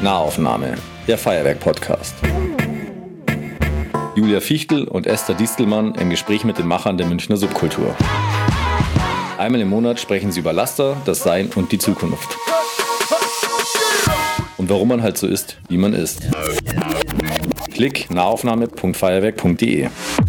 Nahaufnahme, der Feuerwerk-Podcast. Julia Fichtel und Esther Distelmann im Gespräch mit den Machern der Münchner Subkultur. Einmal im Monat sprechen sie über Laster, das Sein und die Zukunft. Und warum man halt so ist, wie man ist. Klick nahaufnahme.feuerwerk.de.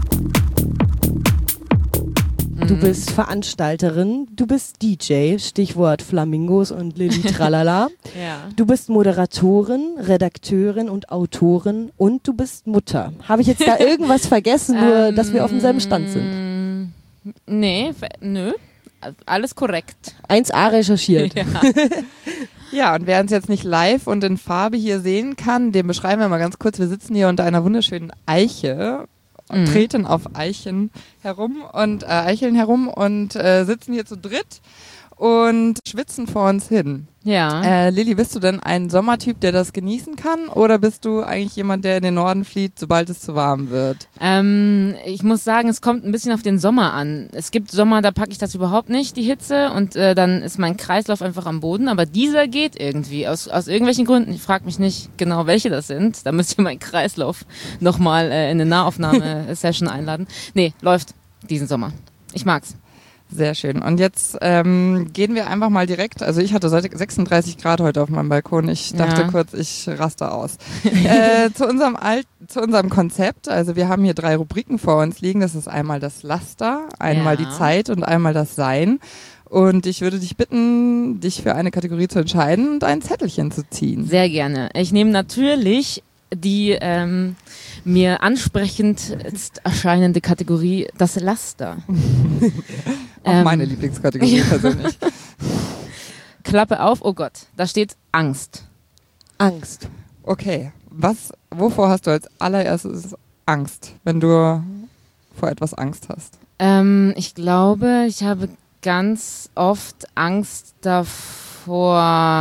Du bist Veranstalterin, du bist DJ, Stichwort Flamingos und Lilly Tralala. Ja. Du bist Moderatorin, Redakteurin und Autorin und du bist Mutter. Habe ich jetzt da irgendwas vergessen, nur dass wir auf demselben Stand sind? Nee, nö. Alles korrekt. 1A recherchiert. Ja. Ja, und wer uns jetzt nicht live und in Farbe hier sehen kann, den beschreiben wir mal ganz kurz. Wir sitzen hier unter einer wunderschönen Eiche und treten auf Eicheln herum und sitzen hier zu dritt und schwitzen vor uns hin. Ja. Lilly, bist du denn ein Sommertyp, der das genießen kann, oder bist du eigentlich jemand, der in den Norden flieht, sobald es zu warm wird? Ich muss sagen, es kommt ein bisschen auf den Sommer an. Es gibt Sommer, da packe ich das überhaupt nicht, die Hitze, und dann ist mein Kreislauf einfach am Boden, aber dieser geht irgendwie, aus irgendwelchen Gründen. Ich frage mich nicht genau, welche das sind. Da müsst ihr meinen Kreislauf nochmal in eine Nahaufnahme-Session einladen. Nee, läuft diesen Sommer. Ich mag's. Sehr schön. Und jetzt gehen wir einfach mal direkt, also ich hatte 36 Grad heute auf meinem Balkon. Ich dachte kurz, ich raste aus. Zu unserem Konzept. Also wir haben hier 3 Rubriken vor uns liegen. Das ist einmal das Laster, einmal die Zeit und einmal das Sein. Und ich würde dich bitten, dich für eine Kategorie zu entscheiden und ein Zettelchen zu ziehen. Sehr gerne. Ich nehme natürlich die mir ansprechend erscheinende Kategorie, das Laster. Auch meine Lieblingskategorie persönlich. Klappe auf, oh Gott, da steht Angst. Angst. Okay, wovor hast du als allererstes Angst, wenn du vor etwas Angst hast? Ich glaube, ich habe ganz oft Angst davor,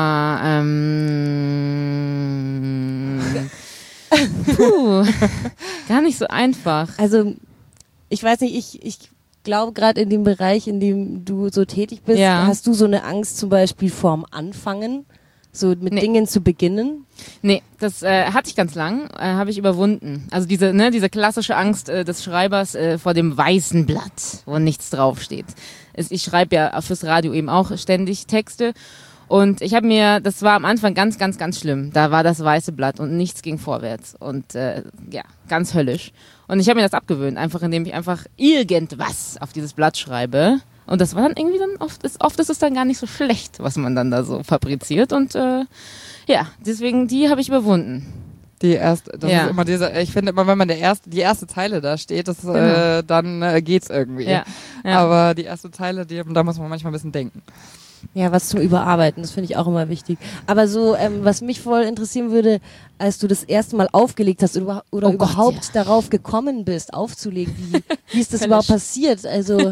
gar nicht so einfach. Also, ich weiß nicht, ich glaube gerade in dem Bereich, in dem du so tätig bist, hast du so eine Angst zum Beispiel vorm Anfangen, so mit Dingen zu beginnen? Nee, das hatte ich ganz lang, habe ich überwunden. Also diese klassische Angst des Schreibers vor dem weißen Blatt, wo nichts draufsteht. Ich schreibe ja fürs Radio eben auch ständig Texte. Und das war am Anfang ganz, ganz, ganz schlimm. Da war das weiße Blatt und nichts ging vorwärts. Und ganz höllisch. Und ich habe mir das abgewöhnt, einfach indem ich einfach irgendwas auf dieses Blatt schreibe. Und das war dann irgendwie oft ist es dann gar nicht so schlecht, was man dann da so fabriziert. Und deswegen, die habe ich überwunden. Ist immer ich finde immer, wenn man die erste Zeile da steht, dann geht's irgendwie. Ja. Aber die erste Zeile, da muss man manchmal ein bisschen denken. Ja, was zum Überarbeiten, das finde ich auch immer wichtig. Aber so, was mich voll interessieren würde, als du das erste Mal aufgelegt hast oder überhaupt darauf gekommen bist, aufzulegen, wie ist das überhaupt passiert? Also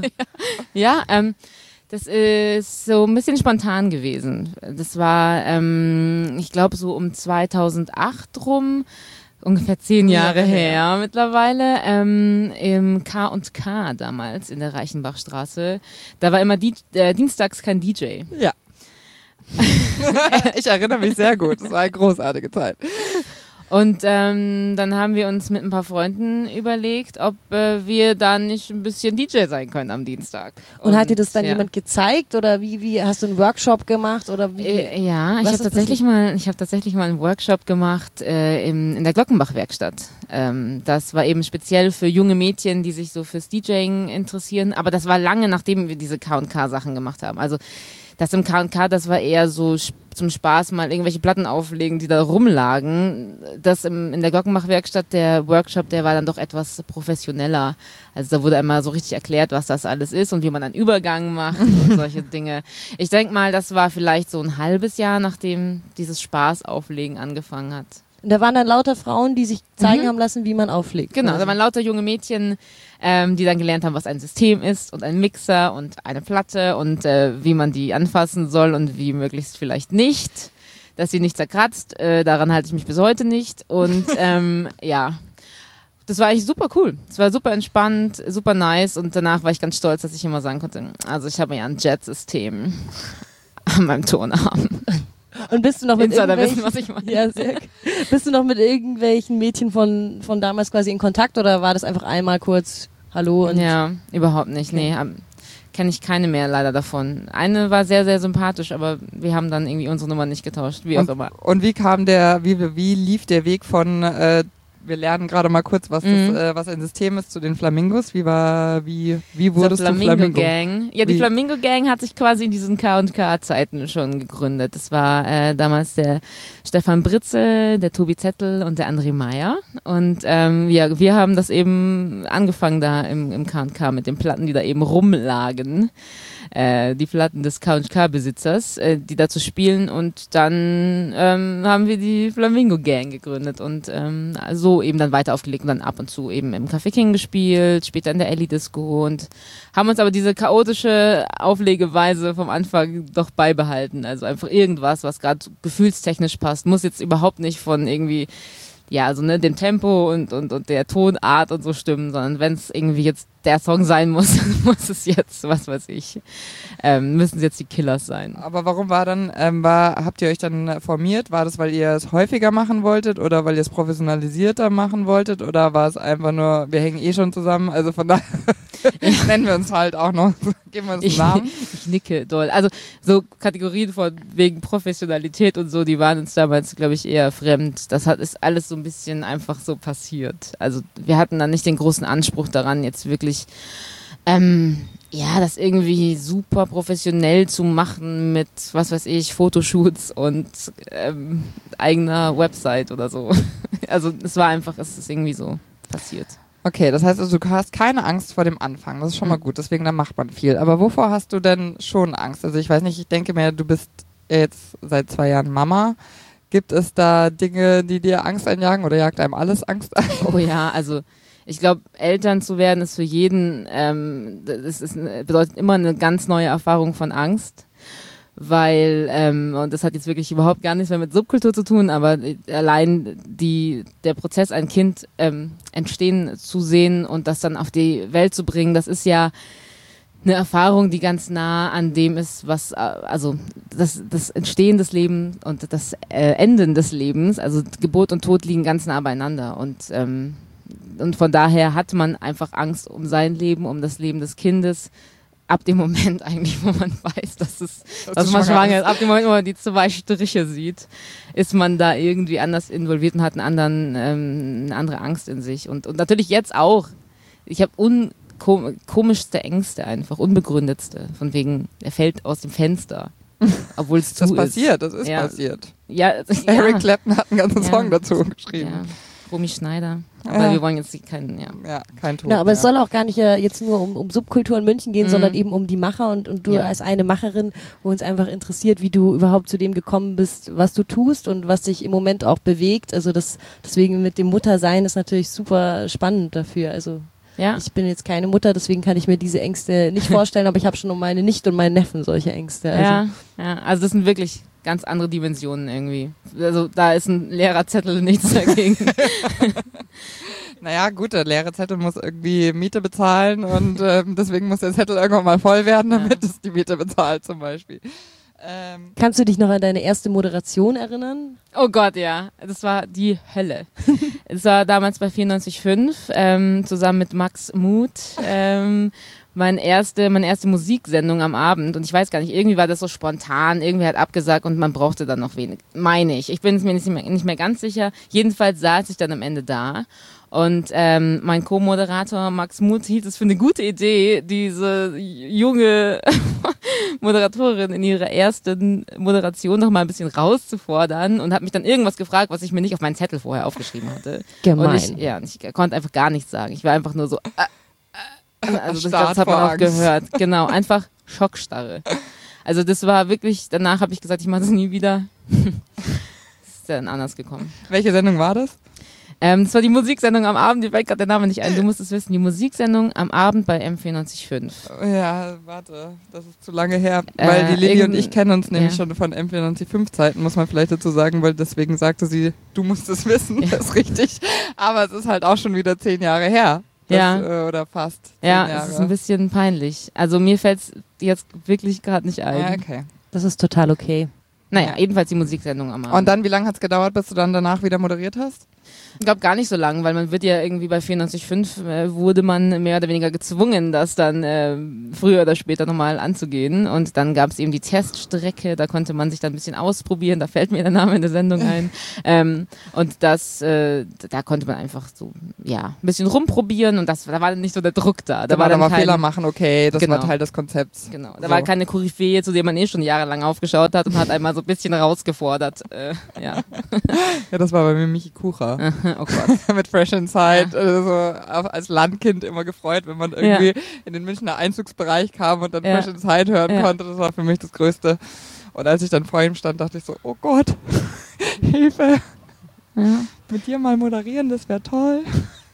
das ist so ein bisschen spontan gewesen. Das war, ich glaube, so um 2008 rum, ungefähr 10 Jahre her mittlerweile, im K&K damals in der Reichenbachstraße. Da war immer dienstags kein DJ. Ja. Ich erinnere mich sehr gut. Das war eine großartige Zeit. Und dann haben wir uns mit ein paar Freunden überlegt, ob wir da nicht ein bisschen DJ sein können am Dienstag. Und hat dir das dann jemand gezeigt oder wie hast du einen Workshop gemacht oder wie? Ich habe tatsächlich mal einen Workshop gemacht in der Glockenbach-Werkstatt. Das war eben speziell für junge Mädchen, die sich so fürs DJing interessieren. Aber das war lange, nachdem wir diese K&K-Sachen gemacht haben. Also das im K&K, das war eher so zum Spaß mal irgendwelche Platten auflegen, die da rumlagen. Das in der Glockenbach-Werkstatt, der Workshop, der war dann doch etwas professioneller. Also da wurde einmal so richtig erklärt, was das alles ist und wie man einen Übergang macht und solche Dinge. Ich denke mal, das war vielleicht so ein halbes Jahr, nachdem dieses Spaßauflegen angefangen hat. Und da waren dann lauter Frauen, die sich zeigen haben lassen, wie man auflegt. Genau, da waren lauter junge Mädchen, die dann gelernt haben, was ein System ist und ein Mixer und eine Platte und wie man die anfassen soll und wie möglichst vielleicht nicht, dass sie nicht zerkratzt. Daran halte ich mich bis heute nicht. Und das war eigentlich super cool. Es war super entspannt, super nice und danach war ich ganz stolz, dass ich immer sagen konnte, also ich habe ja ein Jet-System an meinem Tonarm. Und bist du noch mit wissen, was ich meine. Ja, bist du noch mit irgendwelchen Mädchen von damals quasi in Kontakt oder war das einfach einmal kurz Hallo? Und ja, überhaupt nicht. Nee, kenne ich keine mehr leider davon. Eine war sehr, sehr sympathisch, aber wir haben dann irgendwie unsere Nummer nicht getauscht, wie auch immer. Und wie lief der Weg von wir lernen gerade mal kurz, was ein System ist zu den Flamingos. Wie wurdest du Flamingo? Gang. Ja, die Flamingo Gang hat sich quasi in diesen K&K-Zeiten schon gegründet. Das war damals der Stefan Britzel, der Tobi Zettel und der André Meyer. Und wir haben das eben angefangen da im K&K mit den Platten, die da eben rumlagen. Die Platten des K&K-Besitzers, die da zu spielen. Und dann haben wir die Flamingo Gang gegründet und so eben dann weiter aufgelegt und dann ab und zu eben im Café King gespielt, später in der Ellie Disco und haben uns aber diese chaotische Auflegeweise vom Anfang doch beibehalten. Also einfach irgendwas, was gerade gefühlstechnisch passt. Muss jetzt überhaupt nicht von irgendwie dem Tempo und der Tonart und so stimmen, sondern wenn es irgendwie jetzt der Song sein muss, dann muss es jetzt, was weiß ich, müssen es jetzt die Killers sein. Aber warum habt ihr euch dann formiert? War das, weil ihr es häufiger machen wolltet oder weil ihr es professionalisierter machen wolltet oder war es einfach nur, wir hängen schon zusammen, also von daher nennen wir uns halt auch noch, geben wir uns einen Namen. Ich nicke doll. Also so Kategorien von wegen Professionalität und so, die waren uns damals, glaube ich, eher fremd. Ist alles so ein bisschen einfach so passiert. Also wir hatten dann nicht den großen Anspruch daran, jetzt wirklich das irgendwie super professionell zu machen mit, was weiß ich, Fotoshoots und eigener Website oder so. Also es ist irgendwie so passiert. Okay, das heißt also, du hast keine Angst vor dem Anfang. Das ist schon mal gut, deswegen da macht man viel. Aber wovor hast du denn schon Angst? Also ich weiß nicht, ich denke mir, du bist jetzt seit 2 Jahren Mama. Gibt es da Dinge, die dir Angst einjagen oder jagt einem alles Angst ein? Oh ja, also ich glaube, Eltern zu werden ist für jeden, bedeutet immer eine ganz neue Erfahrung von Angst, weil, und das hat jetzt wirklich überhaupt gar nichts mehr mit Subkultur zu tun, aber allein der Prozess, ein Kind entstehen zu sehen und das dann auf die Welt zu bringen, das ist ja eine Erfahrung, die ganz nah an dem ist, was, also das Entstehen des Lebens und das Enden des Lebens, also Geburt und Tod liegen ganz nah beieinander und von daher hat man einfach Angst um sein Leben, um das Leben des Kindes. Ab dem Moment eigentlich, wo man weiß, dass man schwanger ist, ab dem Moment, wo man die 2 Striche sieht, ist man da irgendwie anders involviert und hat eine andere Angst in sich. Und natürlich jetzt auch. Ich habe komischste Ängste einfach, unbegründetste. Von wegen, er fällt aus dem Fenster. Obwohl es zu ist. Das ist passiert. Ja, Eric Clapton hat einen ganzen Song dazu geschrieben. Ja. Romy Schneider. Aber wir wollen jetzt keinen Tod. Ja, aber es soll auch gar nicht jetzt nur um Subkultur in München gehen, sondern eben um die Macher und du als eine Macherin, wo uns einfach interessiert, wie du überhaupt zu dem gekommen bist, was du tust und was dich im Moment auch bewegt. Also deswegen mit dem Muttersein ist natürlich super spannend dafür. Also ich bin jetzt keine Mutter, deswegen kann ich mir diese Ängste nicht vorstellen, aber ich habe schon um meine Nichte und meinen Neffen solche Ängste. Also. Also das sind wirklich ganz andere Dimensionen irgendwie. Also da ist ein leerer Zettel nichts dagegen. Naja, gut, der leere Zettel muss irgendwie Miete bezahlen und deswegen muss der Zettel irgendwann mal voll werden, damit es die Miete bezahlt zum Beispiel. Kannst du dich noch an deine erste Moderation erinnern? Oh Gott, ja. Das war die Hölle. Es war damals bei 94.5 zusammen mit Max Muth. Meine erste Musiksendung am Abend und ich weiß gar nicht, irgendwie war das so spontan, irgendwie hat abgesagt und man brauchte dann noch wenig, meine ich. Ich bin es mir nicht mehr ganz sicher. Jedenfalls saß ich dann am Ende da und mein Co-Moderator Max Muth hielt es für eine gute Idee, diese junge Moderatorin in ihrer ersten Moderation noch mal ein bisschen rauszufordern und hat mich dann irgendwas gefragt, was ich mir nicht auf meinen Zettel vorher aufgeschrieben hatte. Gemein. Und ich konnte einfach gar nichts sagen. Ich war einfach nur so also das hat man auch gehört. Genau, einfach Schockstarre. Also das war wirklich, danach habe ich gesagt, ich mache das nie wieder. Ist dann anders gekommen. Welche Sendung war das? Das war die Musiksendung am Abend, dir fällt gerade der Name nicht ein, du musst es wissen, die Musiksendung am Abend bei M94.5. Ja, warte, das ist zu lange her, weil die Lilly und ich kennen uns nämlich schon von M94.5 Zeiten, muss man vielleicht dazu sagen, weil deswegen sagte sie, du musst es wissen, das ist richtig, aber es ist halt auch schon wieder 10 Jahre her. Oder fast 10 Jahre. Ja, es ist ein bisschen peinlich. Also mir fällt es jetzt wirklich gerade nicht ein. Ja, okay. Das ist total okay. Naja, ebenfalls die Musiksendung am Abend. Und dann, wie lange hat es gedauert, bis du dann danach wieder moderiert hast? Ich glaube gar nicht so lang, weil man wird ja irgendwie bei 94.5 wurde man mehr oder weniger gezwungen, das dann früher oder später nochmal anzugehen. Und dann gab es eben die Teststrecke, da konnte man sich dann ein bisschen ausprobieren, da fällt mir der Name in der Sendung ein. Und da konnte man einfach so, ja, ein bisschen rumprobieren und da war dann nicht so der Druck da. Da war dann mal Fehler machen, okay, das war Teil des Konzepts. Genau, da war keine Koryphäe, zu der man schon jahrelang aufgeschaut hat und hat einmal so ein bisschen rausgefordert. Ja, das war bei mir Michi Kucher. Oh Gott. Mit Fresh Inside, als Landkind immer gefreut, wenn man irgendwie in den Münchner Einzugsbereich kam und dann Fresh Inside hören konnte. Das war für mich das Größte. Und als ich dann vor ihm stand, dachte ich so, oh Gott, Hilfe. Ja. Mit dir mal moderieren, das wäre toll.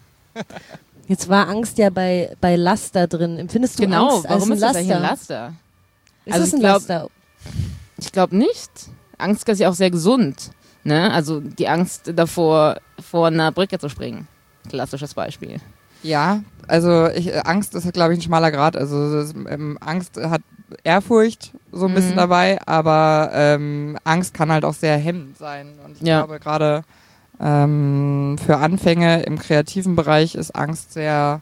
Jetzt war Angst ja bei Laster drin. Empfindest du Angst als warum ein ist Laster? das eigentlich ein Laster? Ist das ein Laster? Ich glaube nicht. Angst ist ja auch sehr gesund. Ne? Also die Angst davor, vor einer Brücke zu springen. Klassisches Beispiel. Ja, also Angst ist, glaube ich, ein schmaler Grad. Also Angst hat Ehrfurcht so ein bisschen dabei, aber Angst kann halt auch sehr hemmend sein. Und ich glaube, gerade für Anfänge im kreativen Bereich ist Angst sehr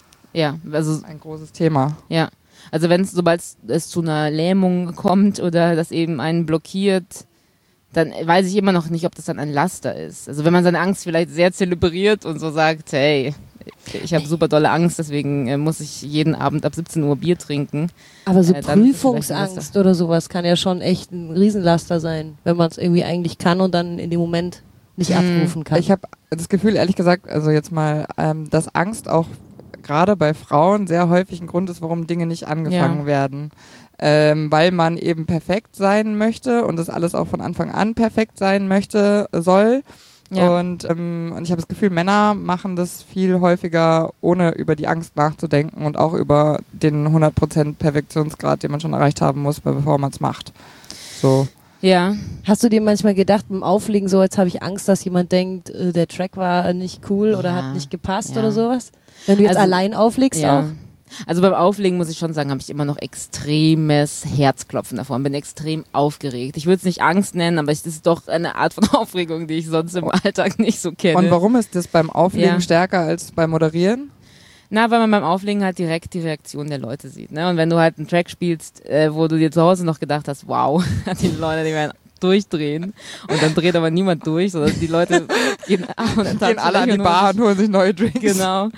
ein großes Thema. Ja, also sobald es zu einer Lähmung kommt oder das eben einen blockiert, dann weiß ich immer noch nicht, ob das dann ein Laster ist. Also wenn man seine Angst vielleicht sehr zelebriert und so sagt, hey, ich habe super dolle Angst, deswegen muss ich jeden Abend ab 17 Uhr Bier trinken. Aber so Prüfungsangst oder sowas kann ja schon echt ein Riesenlaster sein, wenn man es irgendwie eigentlich kann und dann in dem Moment nicht abrufen kann. Ich habe das Gefühl, ehrlich gesagt, also jetzt mal, dass Angst auch gerade bei Frauen sehr häufig ein Grund ist, warum Dinge nicht angefangen werden. Weil man eben perfekt sein möchte und das alles auch von Anfang an perfekt sein soll. Ja. Und ich habe das Gefühl, Männer machen das viel häufiger, ohne über die Angst nachzudenken und auch über den 100% Perfektionsgrad, den man schon erreicht haben muss, bevor man es macht. So. Ja. Hast du dir manchmal gedacht, beim Auflegen so, jetzt habe ich Angst, dass jemand denkt, der Track war nicht cool oder hat nicht gepasst oder sowas? Wenn du jetzt allein auflegst auch? Also beim Auflegen muss ich schon sagen, habe ich immer noch extremes Herzklopfen davor und bin extrem aufgeregt. Ich würde es nicht Angst nennen, aber es ist doch eine Art von Aufregung, die ich sonst im Alltag nicht so kenne. Und warum ist das beim Auflegen stärker als beim Moderieren? Na, weil man beim Auflegen halt direkt die Reaktion der Leute sieht. Ne? Und wenn du halt einen Track spielst, wo du dir zu Hause noch gedacht hast, wow, die Leute, die werden durchdrehen und dann dreht aber niemand durch, sondern die Leute gehen alle an die Bar und holen sich neue Drinks. Genau.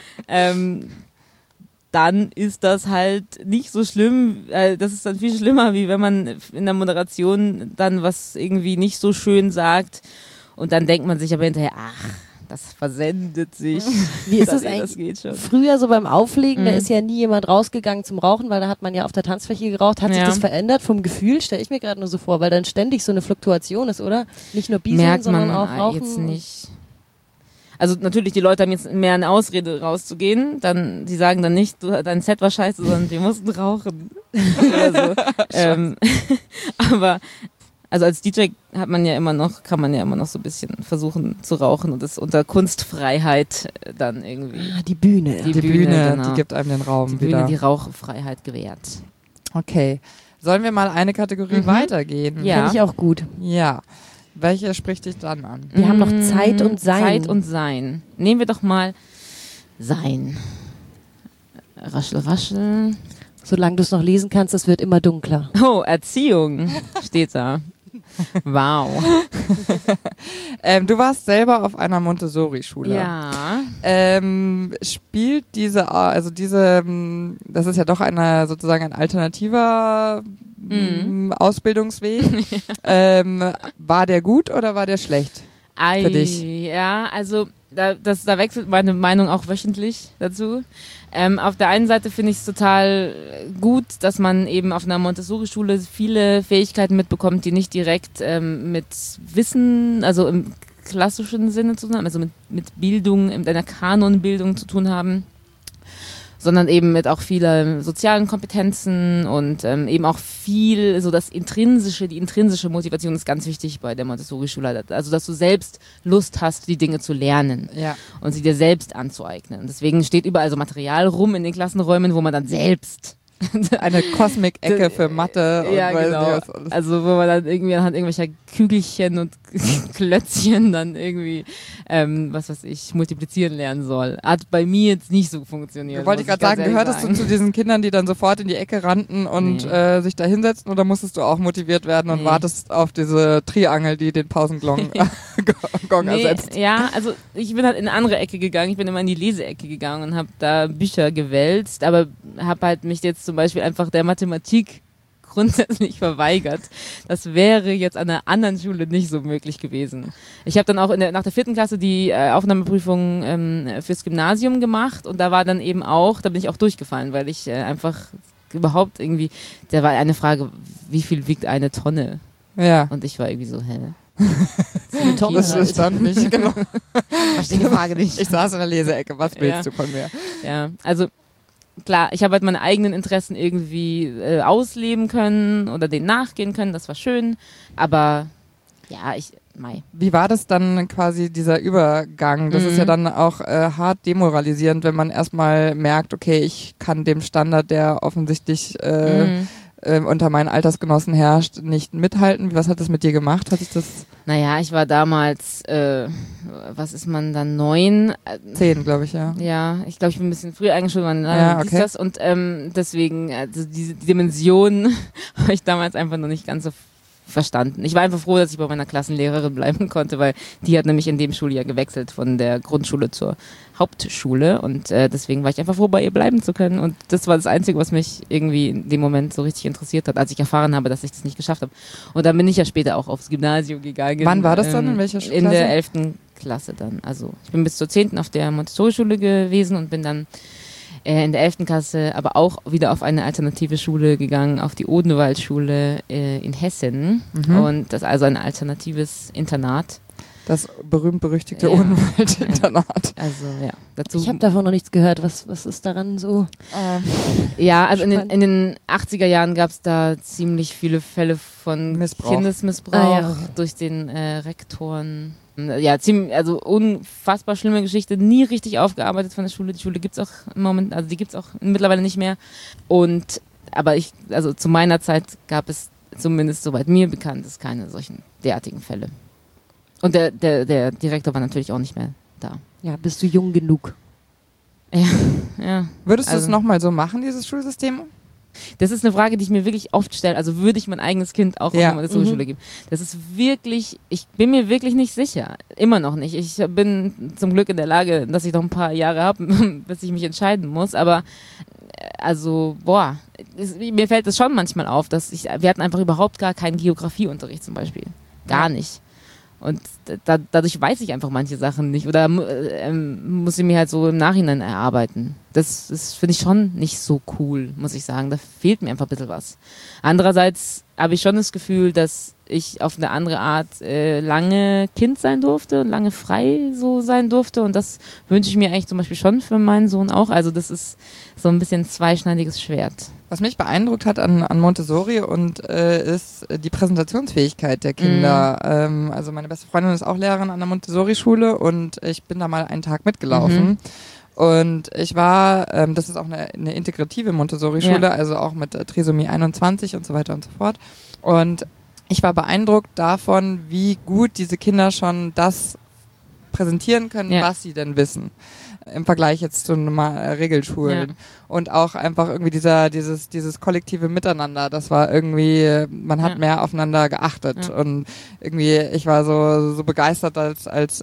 Dann ist das halt nicht so schlimm, das ist dann viel schlimmer, wie wenn man in der Moderation dann was irgendwie nicht so schön sagt und dann denkt man sich aber hinterher, ach, das versendet sich. Wie ist das eigentlich? Das geht schon. Früher so beim Auflegen, da ist ja nie jemand rausgegangen zum Rauchen, weil da hat man ja auf der Tanzfläche geraucht. Hat sich das verändert vom Gefühl? Stelle ich mir gerade nur so vor, weil dann ständig so eine Fluktuation ist, oder? Nicht nur Bieseln, sondern auch Rauchen. Jetzt nicht. Also natürlich, die Leute haben jetzt mehr eine Ausrede rauszugehen. Die sagen dann nicht, dein Set war scheiße, sondern wir mussten rauchen. Oder so. Aber also als DJ kann man ja immer noch so ein bisschen versuchen zu rauchen und das unter Kunstfreiheit dann irgendwie. Die Bühne. Die Bühne, genau. Die gibt einem den Raum die wieder. Bühne, die Rauchfreiheit gewährt. Okay. Sollen wir mal eine Kategorie weitergehen? Ja. Finde ich auch gut. Ja. Welche spricht dich dann an? Wir haben noch Zeit und Sein. Zeit und Sein. Nehmen wir doch mal Sein. Raschel, raschel. Solange du es noch lesen kannst, es wird immer dunkler. Oh, Erziehung steht da. Wow. Du warst selber auf einer Montessori-Schule. Ja. Spielt das ist ja doch sozusagen ein alternativer Ausbildungsweg. War der gut oder war der schlecht für dich? Ja, also da wechselt meine Meinung auch wöchentlich dazu. Auf der einen Seite finde ich es total gut, dass man eben auf einer Montessori-Schule viele Fähigkeiten mitbekommt, die nicht direkt mit Wissen, also im klassischen Sinne zu tun haben, also mit Bildung, mit einer Kanonbildung zu tun haben, sondern eben mit auch vielen sozialen Kompetenzen und eben auch viel, so die intrinsische Motivation ist ganz wichtig bei der Montessori-Schule. Also, dass du selbst Lust hast, die Dinge zu lernen und sie dir selbst anzueignen. Deswegen steht überall so Material rum in den Klassenräumen, wo man dann selbst Eine Cosmic-Ecke für Mathe und ja, weiß genau. nicht was alles. Also wo man dann irgendwie anhand irgendwelcher Kügelchen und Klötzchen dann irgendwie, was weiß ich, multiplizieren lernen soll. Hat bei mir jetzt nicht so funktioniert. Wollte ich gerade sagen, gehörtest du zu diesen Kindern, die dann sofort in die Ecke rannten und sich da hinsetzten, oder musstest du auch motiviert werden und wartest auf diese Triangel, die den Pausengong ersetzt? Ja, also ich bin halt in eine andere Ecke gegangen. Ich bin immer in die Leseecke gegangen und habe da Bücher gewälzt, aber habe halt mich jetzt zum Beispiel einfach der Mathematik grundsätzlich verweigert. Das wäre jetzt an einer anderen Schule nicht so möglich gewesen. Ich habe dann auch nach der 4. Klasse die Aufnahmeprüfung fürs Gymnasium gemacht und da war dann eben auch, da bin ich auch durchgefallen, weil ich einfach überhaupt irgendwie, da war eine Frage, wie viel wiegt eine Tonne? Ja. Und ich war irgendwie so, Das stand nicht, genau. Verstehe die Frage nicht. Ich saß in der Leseecke, was willst du von mir? Ja, also klar, ich habe halt meine eigenen Interessen irgendwie ausleben können oder denen nachgehen können, das war schön, aber ja, Wie war das dann quasi, dieser Übergang? Das ist ja dann auch hart demoralisierend, wenn man erstmal merkt, okay, ich kann dem Standard, der offensichtlich unter meinen Altersgenossen herrscht, nicht mithalten. Was hat das mit dir gemacht? Hat sich das? Naja, ich war damals, was ist man dann, 9? 10, glaube ich, ja. Ja, ich glaube, ich bin ein bisschen früher eingeschult worden. Ja, okay. Das und deswegen, also diese Dimension habe ich damals einfach noch nicht ganz so verstanden. Ich war einfach froh, dass ich bei meiner Klassenlehrerin bleiben konnte, weil die hat nämlich in dem Schuljahr gewechselt von der Grundschule zur Hauptschule und deswegen war ich einfach froh, bei ihr bleiben zu können und das war das Einzige, was mich irgendwie in dem Moment so richtig interessiert hat, als ich erfahren habe, dass ich das nicht geschafft habe. Und dann bin ich ja später auch aufs Gymnasium gegangen. Wann war das dann? In welcher Klasse? In der 11. Klasse dann. Also ich bin bis zur 10. auf der Montessori-Schule gewesen und bin dann in der 11. Klasse aber auch wieder auf eine alternative Schule gegangen, auf die Odenwaldschule in Hessen. Und das ist also ein alternatives Internat. Das berühmt-berüchtigte Odenwald-Internat. Also ja, dazu. Ich habe davon noch nichts gehört. Was ist daran so? Ja, also in den 80er Jahren gab es da ziemlich viele Fälle von Kindesmissbrauch durch den Rektoren. Ja, also unfassbar schlimme Geschichte, nie richtig aufgearbeitet von der Schule. Die Schule gibt's auch im Moment, also die gibt's auch mittlerweile nicht mehr. Aber also zu meiner Zeit gab es zumindest, soweit mir bekannt ist, keine solchen derartigen Fälle. Und der Direktor war natürlich auch nicht mehr da. Ja, bist du jung genug? Ja. Würdest du es nochmal so machen, dieses Schulsystem? Das ist eine Frage, die ich mir wirklich oft stelle. Also würde ich mein eigenes Kind auch auf eine Montessori-Schule geben? Das ist wirklich, ich bin mir wirklich nicht sicher. Immer noch nicht. Ich bin zum Glück in der Lage, dass ich noch ein paar Jahre habe, bis ich mich entscheiden muss. Aber also, mir fällt es schon manchmal auf, dass wir hatten einfach überhaupt gar keinen Geografieunterricht zum Beispiel. Gar nicht. Und dadurch weiß ich einfach manche Sachen nicht oder muss ich mir halt so im Nachhinein erarbeiten. Das finde ich schon nicht so cool, muss ich sagen. Da fehlt mir einfach ein bisschen was. Andererseits habe ich schon das Gefühl, dass ich auf eine andere Art lange Kind sein durfte und lange frei so sein durfte und das wünsche ich mir eigentlich zum Beispiel schon für meinen Sohn auch. Also das ist so ein bisschen zweischneidiges Schwert. Was mich beeindruckt hat an Montessori ist die Präsentationsfähigkeit der Kinder. Also meine beste Freundin ist auch Lehrerin an der Montessori-Schule und ich bin da mal einen Tag mitgelaufen. Und ich war, das ist auch eine integrative Montessori-Schule, also auch mit Trisomie 21 und so weiter und so fort. Und ich war beeindruckt davon, wie gut diese Kinder schon das präsentieren können, was sie denn wissen. Im Vergleich jetzt zu Regelschulen. Und auch einfach irgendwie dieses kollektive Miteinander, das war irgendwie, man hat mehr aufeinander geachtet. Und irgendwie, ich war so begeistert, als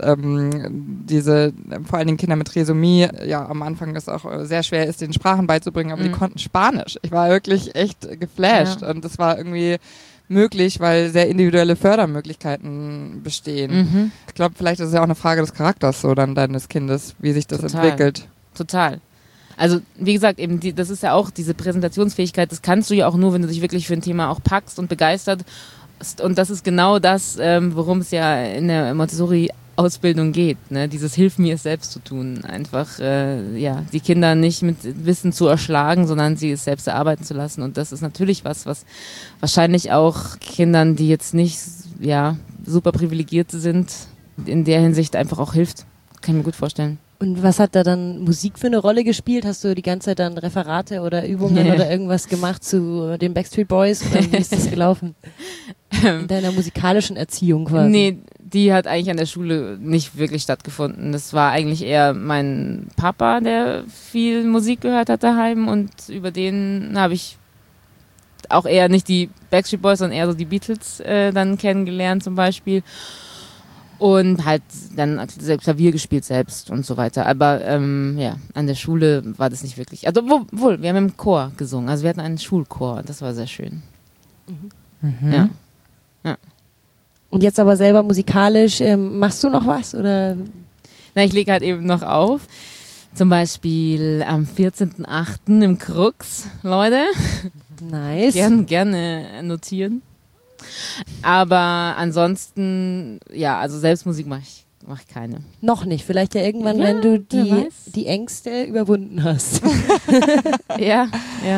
diese, vor allen Dingen Kinder mit Trisomie, am Anfang es auch sehr schwer ist, den Sprachen beizubringen, aber die konnten Spanisch. Ich war wirklich echt geflasht. Und das war irgendwie möglich, weil sehr individuelle Fördermöglichkeiten bestehen. Ich glaube, vielleicht ist es ja auch eine Frage des Charakters so dann deines Kindes, wie sich das entwickelt. Total. Also wie gesagt, eben das ist ja auch diese Präsentationsfähigkeit, das kannst du ja auch nur, wenn du dich wirklich für ein Thema auch packst und begeistert. Und das ist genau das, worum es ja in der Montessori-Ausbildung geht. Ne? Dieses Hilf mir es selbst zu tun. Einfach die Kinder nicht mit Wissen zu erschlagen, sondern sie es selbst erarbeiten zu lassen. Und das ist natürlich was wahrscheinlich auch Kindern, die jetzt nicht super privilegiert sind, in der Hinsicht einfach auch hilft. Kann ich mir gut vorstellen. Und was hat da dann Musik für eine Rolle gespielt? Hast du die ganze Zeit dann Referate oder Übungen oder irgendwas gemacht zu den Backstreet Boys? Oder wie ist das gelaufen? In deiner musikalischen Erziehung quasi? Nee, die hat eigentlich an der Schule nicht wirklich stattgefunden. Das war eigentlich eher mein Papa, der viel Musik gehört hat daheim und über den habe ich auch eher nicht die Backstreet Boys, sondern eher so die Beatles dann kennengelernt zum Beispiel. Und halt dann Klavier gespielt selbst und so weiter. Aber ja, an der Schule war das nicht wirklich. Also wohl, wir haben im Chor gesungen. Also wir hatten einen Schulchor. Das war sehr schön. Mhm. Ja. Und jetzt aber selber musikalisch, machst du noch was? Oder? Na, ich lege halt eben noch auf. Zum Beispiel am 14.08. im Krux, Leute. Nice. Gerne notieren. Aber ansonsten, ja, also Selbstmusik mache ich keine. Noch nicht. Vielleicht ja irgendwann, Ja, wenn du wer weiß. die Ängste überwunden hast. Ja.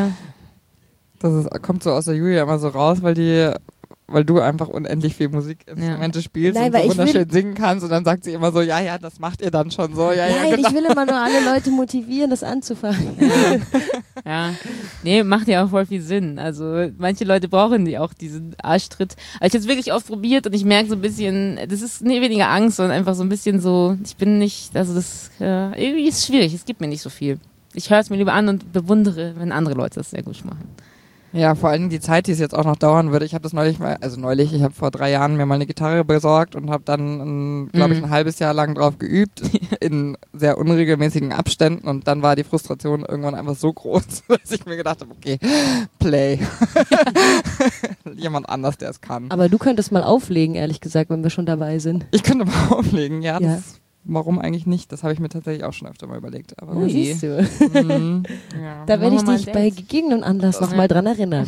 Kommt so aus der Julia immer so raus, weil du einfach unendlich viel Musikinstrumente spielst Nein, und weil so ich wunderschön singen kannst und dann sagt sie immer so, ja, das macht ihr dann schon so. Ja, Nein, genau. ich will immer nur alle Leute motivieren, das anzufangen. Ja. Nee, macht ja auch voll viel Sinn. Also manche Leute brauchen diesen Arschtritt. Aber ich habe es wirklich oft probiert und ich merke so ein bisschen, das ist weniger Angst, sondern einfach so ein bisschen so, ich bin nicht, also das irgendwie ist es schwierig, es gibt mir nicht so viel. Ich höre es mir lieber an und bewundere, wenn andere Leute das sehr gut machen. Ja, vor allem die Zeit, die es jetzt auch noch dauern würde. Ich habe das ich habe vor 3 Jahren mir mal eine Gitarre besorgt und habe dann, glaube ich, ein halbes Jahr lang drauf geübt, in sehr unregelmäßigen Abständen und dann war die Frustration irgendwann einfach so groß, dass ich mir gedacht habe, okay, play. Jemand anders, der es kann. Aber du könntest mal auflegen, ehrlich gesagt, wenn wir schon dabei sind. Ich könnte mal auflegen, ja. Ja. Warum eigentlich nicht? Das habe ich mir tatsächlich auch schon öfter mal überlegt. Aber Ja, Ui. siehst du. ja. Da werde ich Machen wir mal dich ein bei Date. gegebenem Anlass nochmal dran erinnern.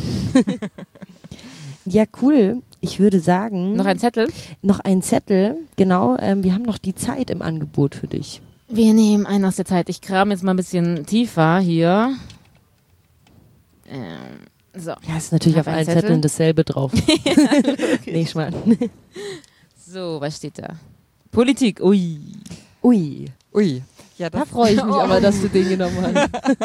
Ja, cool. Ich würde sagen, Noch ein Zettel? noch ein Zettel. Genau, wir haben noch die Zeit im Angebot für dich. Wir nehmen einen aus der Zeit. Ich kram jetzt mal ein bisschen tiefer hier. So. Ja, ist natürlich Hab auf einen allen Zettel. Zetteln dasselbe drauf. Nee, Schmarrn. So, was steht da? Politik, ui. Ui, Ui. Ja, da freue ich mich aber, dass du den genommen hast.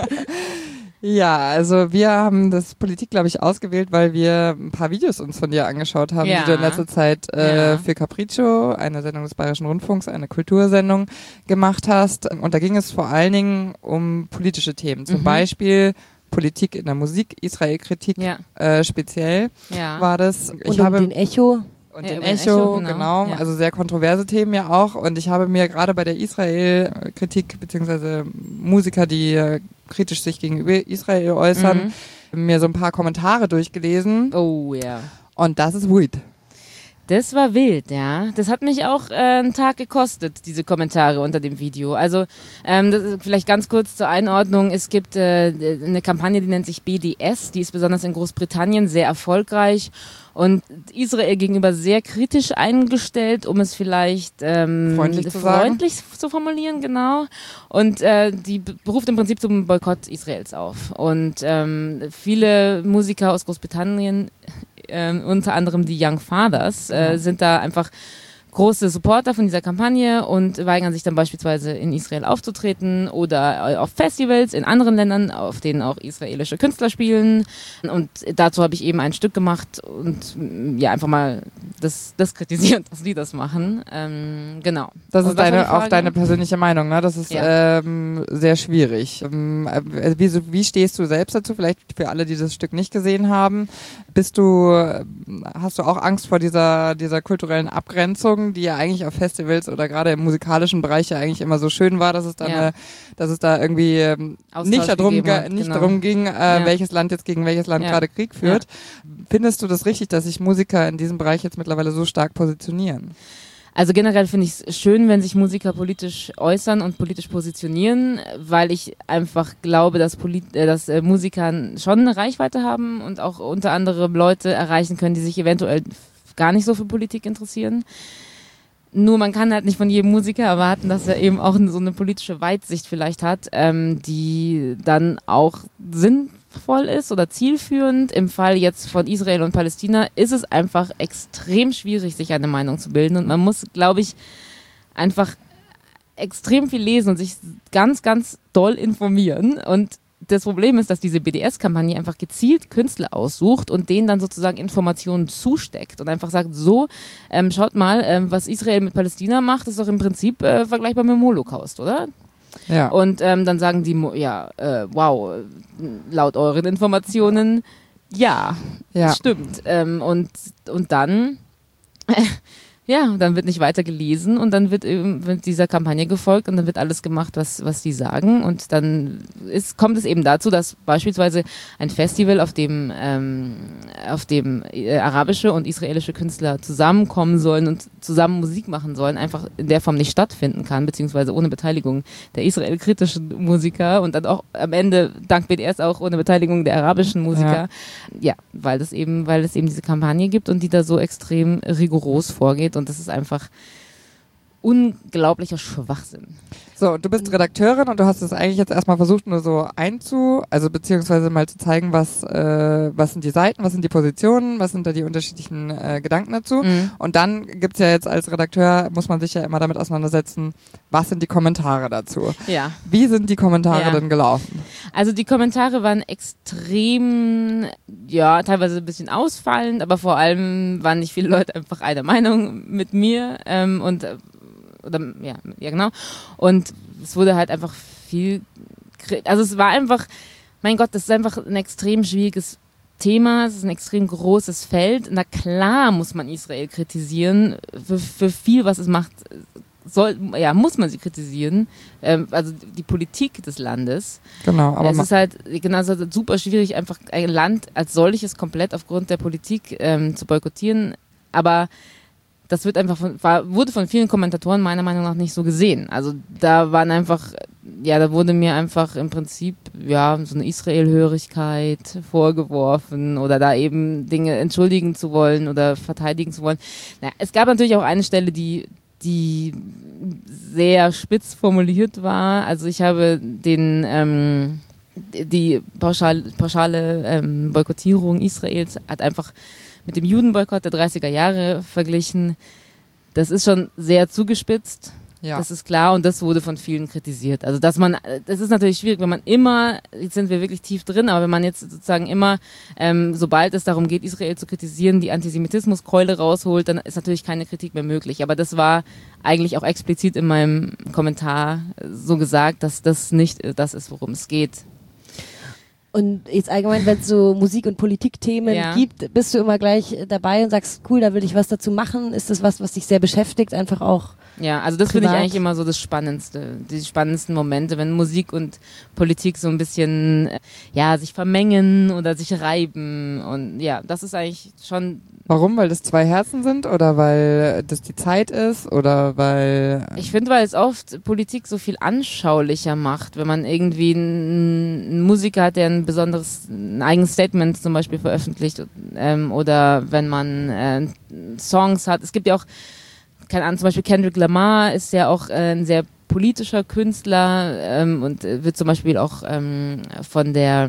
Ja, also wir haben das Politik, glaube ich, ausgewählt, weil wir ein paar Videos uns von dir angeschaut haben, Ja. die du in letzter Zeit Ja. für Capriccio, eine Sendung des Bayerischen Rundfunks, eine Kultursendung gemacht hast. Und da ging es vor allen Dingen um politische Themen, zum Beispiel Politik in der Musik, Israel-Kritik Ja. speziell Ja. war das. Und um den Echo. Und Ja, den über den Echo, Echo, genau. genau. Ja. Also sehr kontroverse Themen ja auch. Und ich habe mir gerade bei der Israel-Kritik, beziehungsweise Musiker, die kritisch sich gegenüber Israel äußern, mir so ein paar Kommentare durchgelesen. Oh ja. Und das ist wild. Das war wild, ja. Das hat mich auch einen Tag gekostet, diese Kommentare unter dem Video. Also das ist vielleicht ganz kurz zur Einordnung. Es gibt eine Kampagne, die nennt sich BDS. Die ist besonders in Großbritannien sehr erfolgreich und Israel gegenüber sehr kritisch eingestellt, um es vielleicht Freundlich zu sagen. freundlich zu formulieren, genau. Und die beruft im Prinzip zum Boykott Israels auf. Und viele Musiker aus Großbritannien, unter anderem die Young Fathers, sind da einfach große Supporter von dieser Kampagne und weigern sich dann beispielsweise in Israel aufzutreten oder auf Festivals in anderen Ländern, auf denen auch israelische Künstler spielen. Und dazu habe ich eben ein Stück gemacht und ja, einfach mal das kritisiert, dass die das machen. Genau. Das Und ist was war die auch Frage? deine persönliche Meinung, ne? Das ist Ja. sehr schwierig. Wie stehst du selbst dazu? Vielleicht für alle, die das Stück nicht gesehen haben. Hast du auch Angst vor dieser kulturellen Abgrenzung, die ja eigentlich auf Festivals oder gerade im musikalischen Bereich ja eigentlich immer so schön war, dass es da, dass es da irgendwie Austausch nicht gegeben hat, genau. darum ging, welches Land jetzt gegen welches Land gerade Krieg führt. Findest du das richtig, dass sich Musiker in diesem Bereich jetzt mittlerweile so stark positionieren? Also generell finde ich es schön, wenn sich Musiker politisch äußern und politisch positionieren, weil ich einfach glaube, dass Musiker schon eine Reichweite haben und auch unter anderem Leute erreichen können, die sich eventuell gar nicht so für Politik interessieren. Nur man kann halt nicht von jedem Musiker erwarten, dass er eben auch so eine politische Weitsicht vielleicht hat, die dann auch sinnvoll ist oder zielführend. Im Fall jetzt von Israel und Palästina ist es einfach extrem schwierig, sich eine Meinung zu bilden. Und man muss, glaube ich, einfach extrem viel lesen und sich ganz, ganz doll informieren. Und das Problem ist, dass diese BDS-Kampagne einfach gezielt Künstler aussucht und denen dann sozusagen Informationen zusteckt und einfach sagt, so, schaut mal, was Israel mit Palästina macht, ist doch im Prinzip vergleichbar mit dem Holocaust, oder? Ja. Und dann sagen die, wow, laut euren Informationen, ja. Stimmt. Und dann... dann wird nicht weiter gelesen und dann wird dieser Kampagne gefolgt und dann wird alles gemacht, was die sagen. Und dann kommt es eben dazu, dass beispielsweise ein Festival, auf dem arabische und israelische Künstler zusammenkommen sollen und zusammen Musik machen sollen, einfach in der Form nicht stattfinden kann, beziehungsweise ohne Beteiligung der israel-kritischen Musiker und dann auch am Ende dank BDS auch ohne Beteiligung der arabischen Musiker. Ja, weil es eben diese Kampagne gibt und die da so extrem rigoros vorgeht. Und das ist einfach unglaublicher Schwachsinn. So, du bist Redakteurin und du hast es eigentlich jetzt erstmal versucht, nur so beziehungsweise mal zu zeigen, was sind die Seiten, was sind die Positionen, was sind da die unterschiedlichen Gedanken dazu. Mhm. Und dann gibt's ja jetzt als Redakteur, muss man sich ja immer damit auseinandersetzen, was sind die Kommentare dazu. Ja. Wie sind die Kommentare denn gelaufen? Also die Kommentare waren extrem, teilweise ein bisschen ausfallend, aber vor allem waren nicht viele Leute einfach einer Meinung mit mir genau. Und es wurde halt einfach es war einfach, mein Gott, das ist einfach ein extrem schwieriges Thema, es ist ein extrem großes Feld. Na klar muss man Israel kritisieren, für viel, was es macht, muss man sie kritisieren, also die Politik des Landes. Genau, aber es ist halt super schwierig, einfach ein Land als solches komplett aufgrund der Politik zu boykottieren, aber das wurde von vielen Kommentatoren meiner Meinung nach nicht so gesehen. Also da wurde mir einfach im Prinzip so eine Israel-Hörigkeit vorgeworfen oder da eben Dinge entschuldigen zu wollen oder verteidigen zu wollen. Es gab natürlich auch eine Stelle, die sehr spitz formuliert war. Also ich habe die pauschale Boykottierung Israels hat einfach mit dem Judenboykott der 30er Jahre verglichen. Das ist schon sehr zugespitzt. Ja. Das ist klar und das wurde von vielen kritisiert. Also das ist natürlich schwierig, wenn man immer, jetzt sind wir wirklich tief drin, aber wenn man jetzt sozusagen immer, sobald es darum geht, Israel zu kritisieren, die Antisemitismuskeule rausholt, dann ist natürlich keine Kritik mehr möglich. Aber das war eigentlich auch explizit in meinem Kommentar so gesagt, dass das nicht das ist, worum es geht. Und jetzt allgemein, wenn es so Musik- und Politikthemen gibt, bist du immer gleich dabei und sagst, cool, da will ich was dazu machen. Ist das was dich sehr beschäftigt, einfach auch? Ja, also das finde ich eigentlich immer so das Spannendste, die spannendsten Momente, wenn Musik und Politik so ein bisschen, sich vermengen oder sich reiben und das ist eigentlich schon... Warum? Weil das zwei Herzen sind oder weil das die Zeit ist oder weil... Ich finde, weil es oft Politik so viel anschaulicher macht, wenn man irgendwie einen Musiker hat, der ein eigenes Statement zum Beispiel veröffentlicht oder wenn man Songs hat. Es gibt ja auch, keine Ahnung, zum Beispiel Kendrick Lamar ist ja auch ein sehr politischer Künstler und wird zum Beispiel auch von der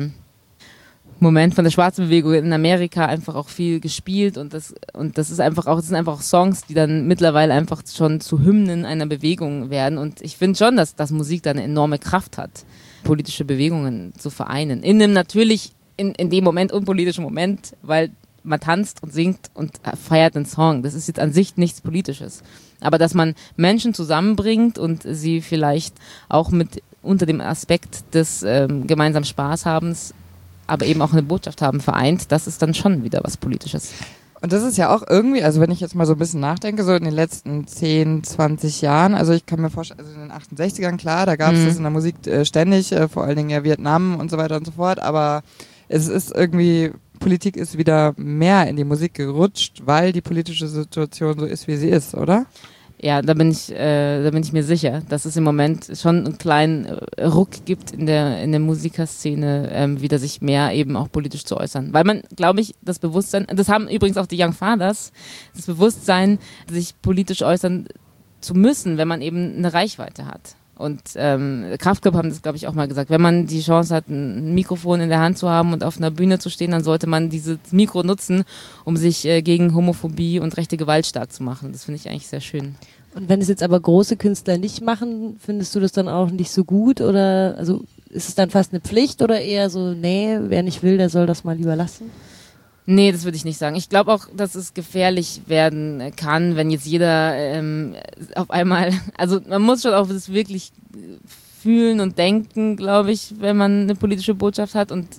schwarzen Bewegung in Amerika einfach auch viel gespielt und das sind einfach auch Songs, die dann mittlerweile einfach schon zu Hymnen einer Bewegung werden und ich finde schon, dass Musik da eine enorme Kraft hat, politische Bewegungen zu vereinen. In einem natürlich in dem Moment unpolitischen Moment, weil man tanzt und singt und feiert einen Song. Das ist jetzt an sich nichts Politisches. Aber dass man Menschen zusammenbringt und sie vielleicht auch unter dem Aspekt des gemeinsamen Spaßhabens, aber eben auch eine Botschaft haben vereint, das ist dann schon wieder was Politisches. Und das ist ja auch irgendwie, also wenn ich jetzt mal so ein bisschen nachdenke, so in den letzten 10, 20 Jahren, also ich kann mir vorstellen, also in den 68ern, klar, da gab es das in der Musik ständig, vor allen Dingen ja Vietnam und so weiter und so fort, aber es ist irgendwie, Politik ist wieder mehr in die Musik gerutscht, weil die politische Situation so ist, wie sie ist, oder? Ja, da bin ich mir sicher, dass es im Moment schon einen kleinen Ruck gibt in der Musikerszene, wieder sich mehr eben auch politisch zu äußern. Weil man, glaube ich, das Bewusstsein, das haben übrigens auch die Young Fathers, das Bewusstsein, sich politisch äußern zu müssen, wenn man eben eine Reichweite hat. Und Kraftklub haben das, glaube ich, auch mal gesagt. Wenn man die Chance hat, ein Mikrofon in der Hand zu haben und auf einer Bühne zu stehen, dann sollte man dieses Mikro nutzen, um sich gegen Homophobie und rechte Gewalt stark zu machen. Das finde ich eigentlich sehr schön. Und wenn es jetzt aber große Künstler nicht machen, findest du das dann auch nicht so gut? Oder also ist es dann fast eine Pflicht oder eher so, nee, wer nicht will, der soll das mal lieber lassen? Nee, das würde ich nicht sagen. Ich glaube auch, dass es gefährlich werden kann, wenn jetzt jeder auf einmal, also man muss schon auch das wirklich fühlen und denken, glaube ich, wenn man eine politische Botschaft hat. Und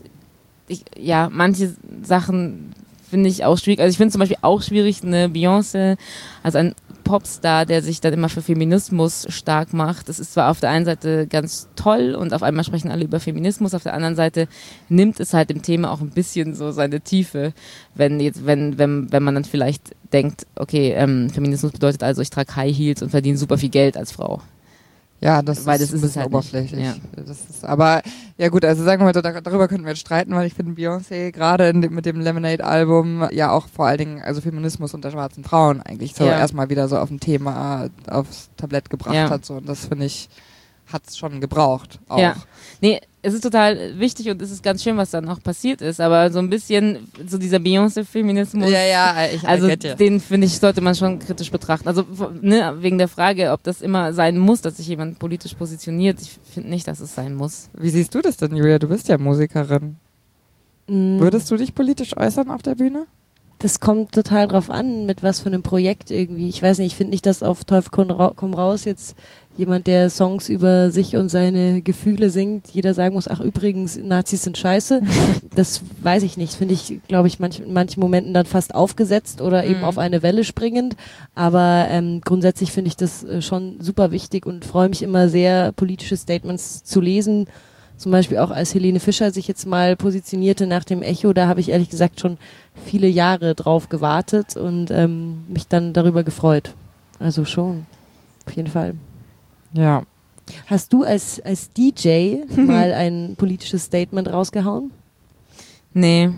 manche Sachen finde ich auch schwierig. Also ich finde zum Beispiel auch schwierig, eine Beyoncé, also ein Popstar, der sich dann immer für Feminismus stark macht. Das ist zwar auf der einen Seite ganz toll und auf einmal sprechen alle über Feminismus, auf der anderen Seite nimmt es halt dem Thema auch ein bisschen so seine Tiefe, wenn man dann vielleicht denkt, okay, Feminismus bedeutet also, ich trage High Heels und verdiene super viel Geld als Frau. Ja, das ist ein bisschen halt oberflächlich. Ja. Aber ja gut, also sagen wir mal, darüber könnten wir jetzt streiten, weil ich finde Beyoncé gerade mit dem Lemonade-Album ja auch vor allen Dingen, also Feminismus unter schwarzen Frauen eigentlich so erstmal wieder so auf ein Thema aufs Tablett gebracht hat. So. Und das finde ich, hat es schon gebraucht auch. Ja. Nee, es ist total wichtig und es ist ganz schön, was dann auch passiert ist, aber so ein bisschen so dieser Beyoncé-Feminismus, den finde ich, sollte man schon kritisch betrachten. Also wegen der Frage, ob das immer sein muss, dass sich jemand politisch positioniert, ich finde nicht, dass es sein muss. Wie siehst du das denn, Julia? Du bist ja Musikerin. Würdest du dich politisch äußern auf der Bühne? Das kommt total drauf an, mit was für einem Projekt irgendwie. Ich weiß nicht, ich finde nicht, dass auf Teufel komm raus jetzt jemand, der Songs über sich und seine Gefühle singt, jeder sagen muss, ach übrigens, Nazis sind scheiße. Das weiß ich nicht. Finde ich, glaube ich, in manchen Momenten dann fast aufgesetzt oder eben auf eine Welle springend. Aber grundsätzlich finde ich das schon super wichtig und freue mich immer sehr, politische Statements zu lesen. Zum Beispiel auch als Helene Fischer sich jetzt mal positionierte nach dem Echo, da habe ich ehrlich gesagt schon viele Jahre drauf gewartet und mich dann darüber gefreut. Also schon, auf jeden Fall. Ja. Hast du als DJ mal ein politisches Statement rausgehauen? Nee,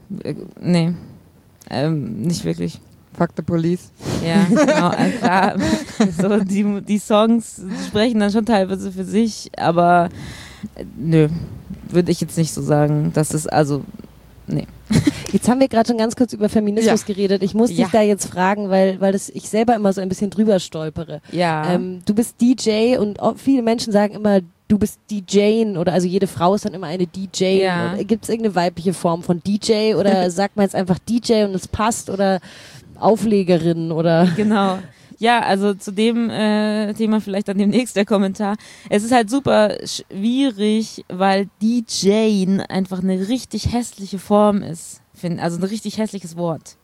nicht wirklich. Fuck the police. Ja, genau, klar. So, die Songs sprechen dann schon teilweise für sich, aber nö, würde ich jetzt nicht so sagen, dass es nee. Jetzt haben wir gerade schon ganz kurz über Feminismus geredet. Ich muss dich da jetzt fragen, weil ich selber immer so ein bisschen drüber stolpere. Ja. Du bist DJ und viele Menschen sagen immer, du bist DJing oder also jede Frau ist dann immer eine DJ. Ja. Gibt es irgendeine weibliche Form von DJ oder sagt man jetzt einfach DJ und es passt oder Auflegerin oder? Genau. Ja, also zu dem Thema vielleicht dann demnächst der Kommentar. Es ist halt super schwierig, weil DJing einfach eine richtig hässliche Form ist. Also ein richtig hässliches Wort.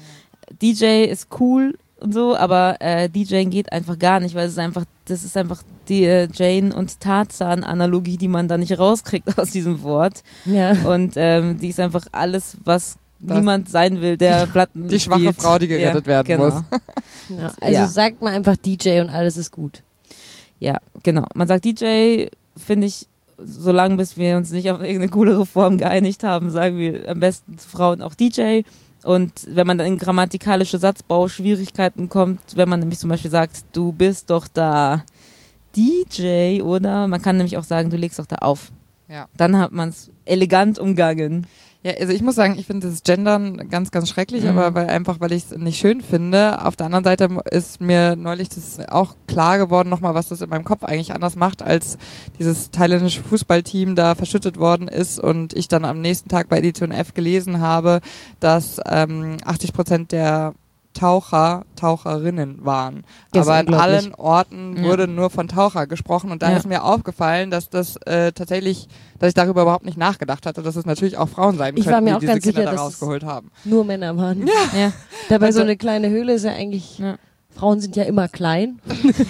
DJ ist cool und so, aber DJing geht einfach gar nicht, weil das ist einfach die Jane und Tarzan-Analogie, die man da nicht rauskriegt aus diesem Wort. Ja. Und die ist einfach alles, was niemand sein will, der Platten die schwache spielt. Frau, die gerettet werden muss. Ja, also sagt man einfach DJ und alles ist gut. Ja, genau. Man sagt DJ, finde ich, solange bis wir uns nicht auf irgendeine coolere Form geeinigt haben, sagen wir am besten zu Frauen auch DJ. Und wenn man dann in grammatikalische Satzbauschwierigkeiten kommt, wenn man nämlich zum Beispiel sagt, du bist doch da DJ, oder? Man kann nämlich auch sagen, du legst doch da auf. Ja. Dann hat man es elegant umgangen. Ja, also ich muss sagen, ich finde das Gendern ganz, ganz schrecklich, aber weil ich es nicht schön finde. Auf der anderen Seite ist mir neulich das auch klar geworden nochmal, was das in meinem Kopf eigentlich anders macht, als dieses thailändische Fußballteam da verschüttet worden ist und ich dann am nächsten Tag bei Edition F gelesen habe, dass 80% der Taucherinnen waren. Aber in allen Orten wurde nur von Taucher gesprochen und da ist mir aufgefallen, dass das tatsächlich, dass ich darüber überhaupt nicht nachgedacht hatte, dass es natürlich auch Frauen sein könnten, die diese Kinder da rausgeholt haben. Nur Männer waren. Ja. Dabei also, so eine kleine Höhle ist ja eigentlich, Frauen sind ja immer klein.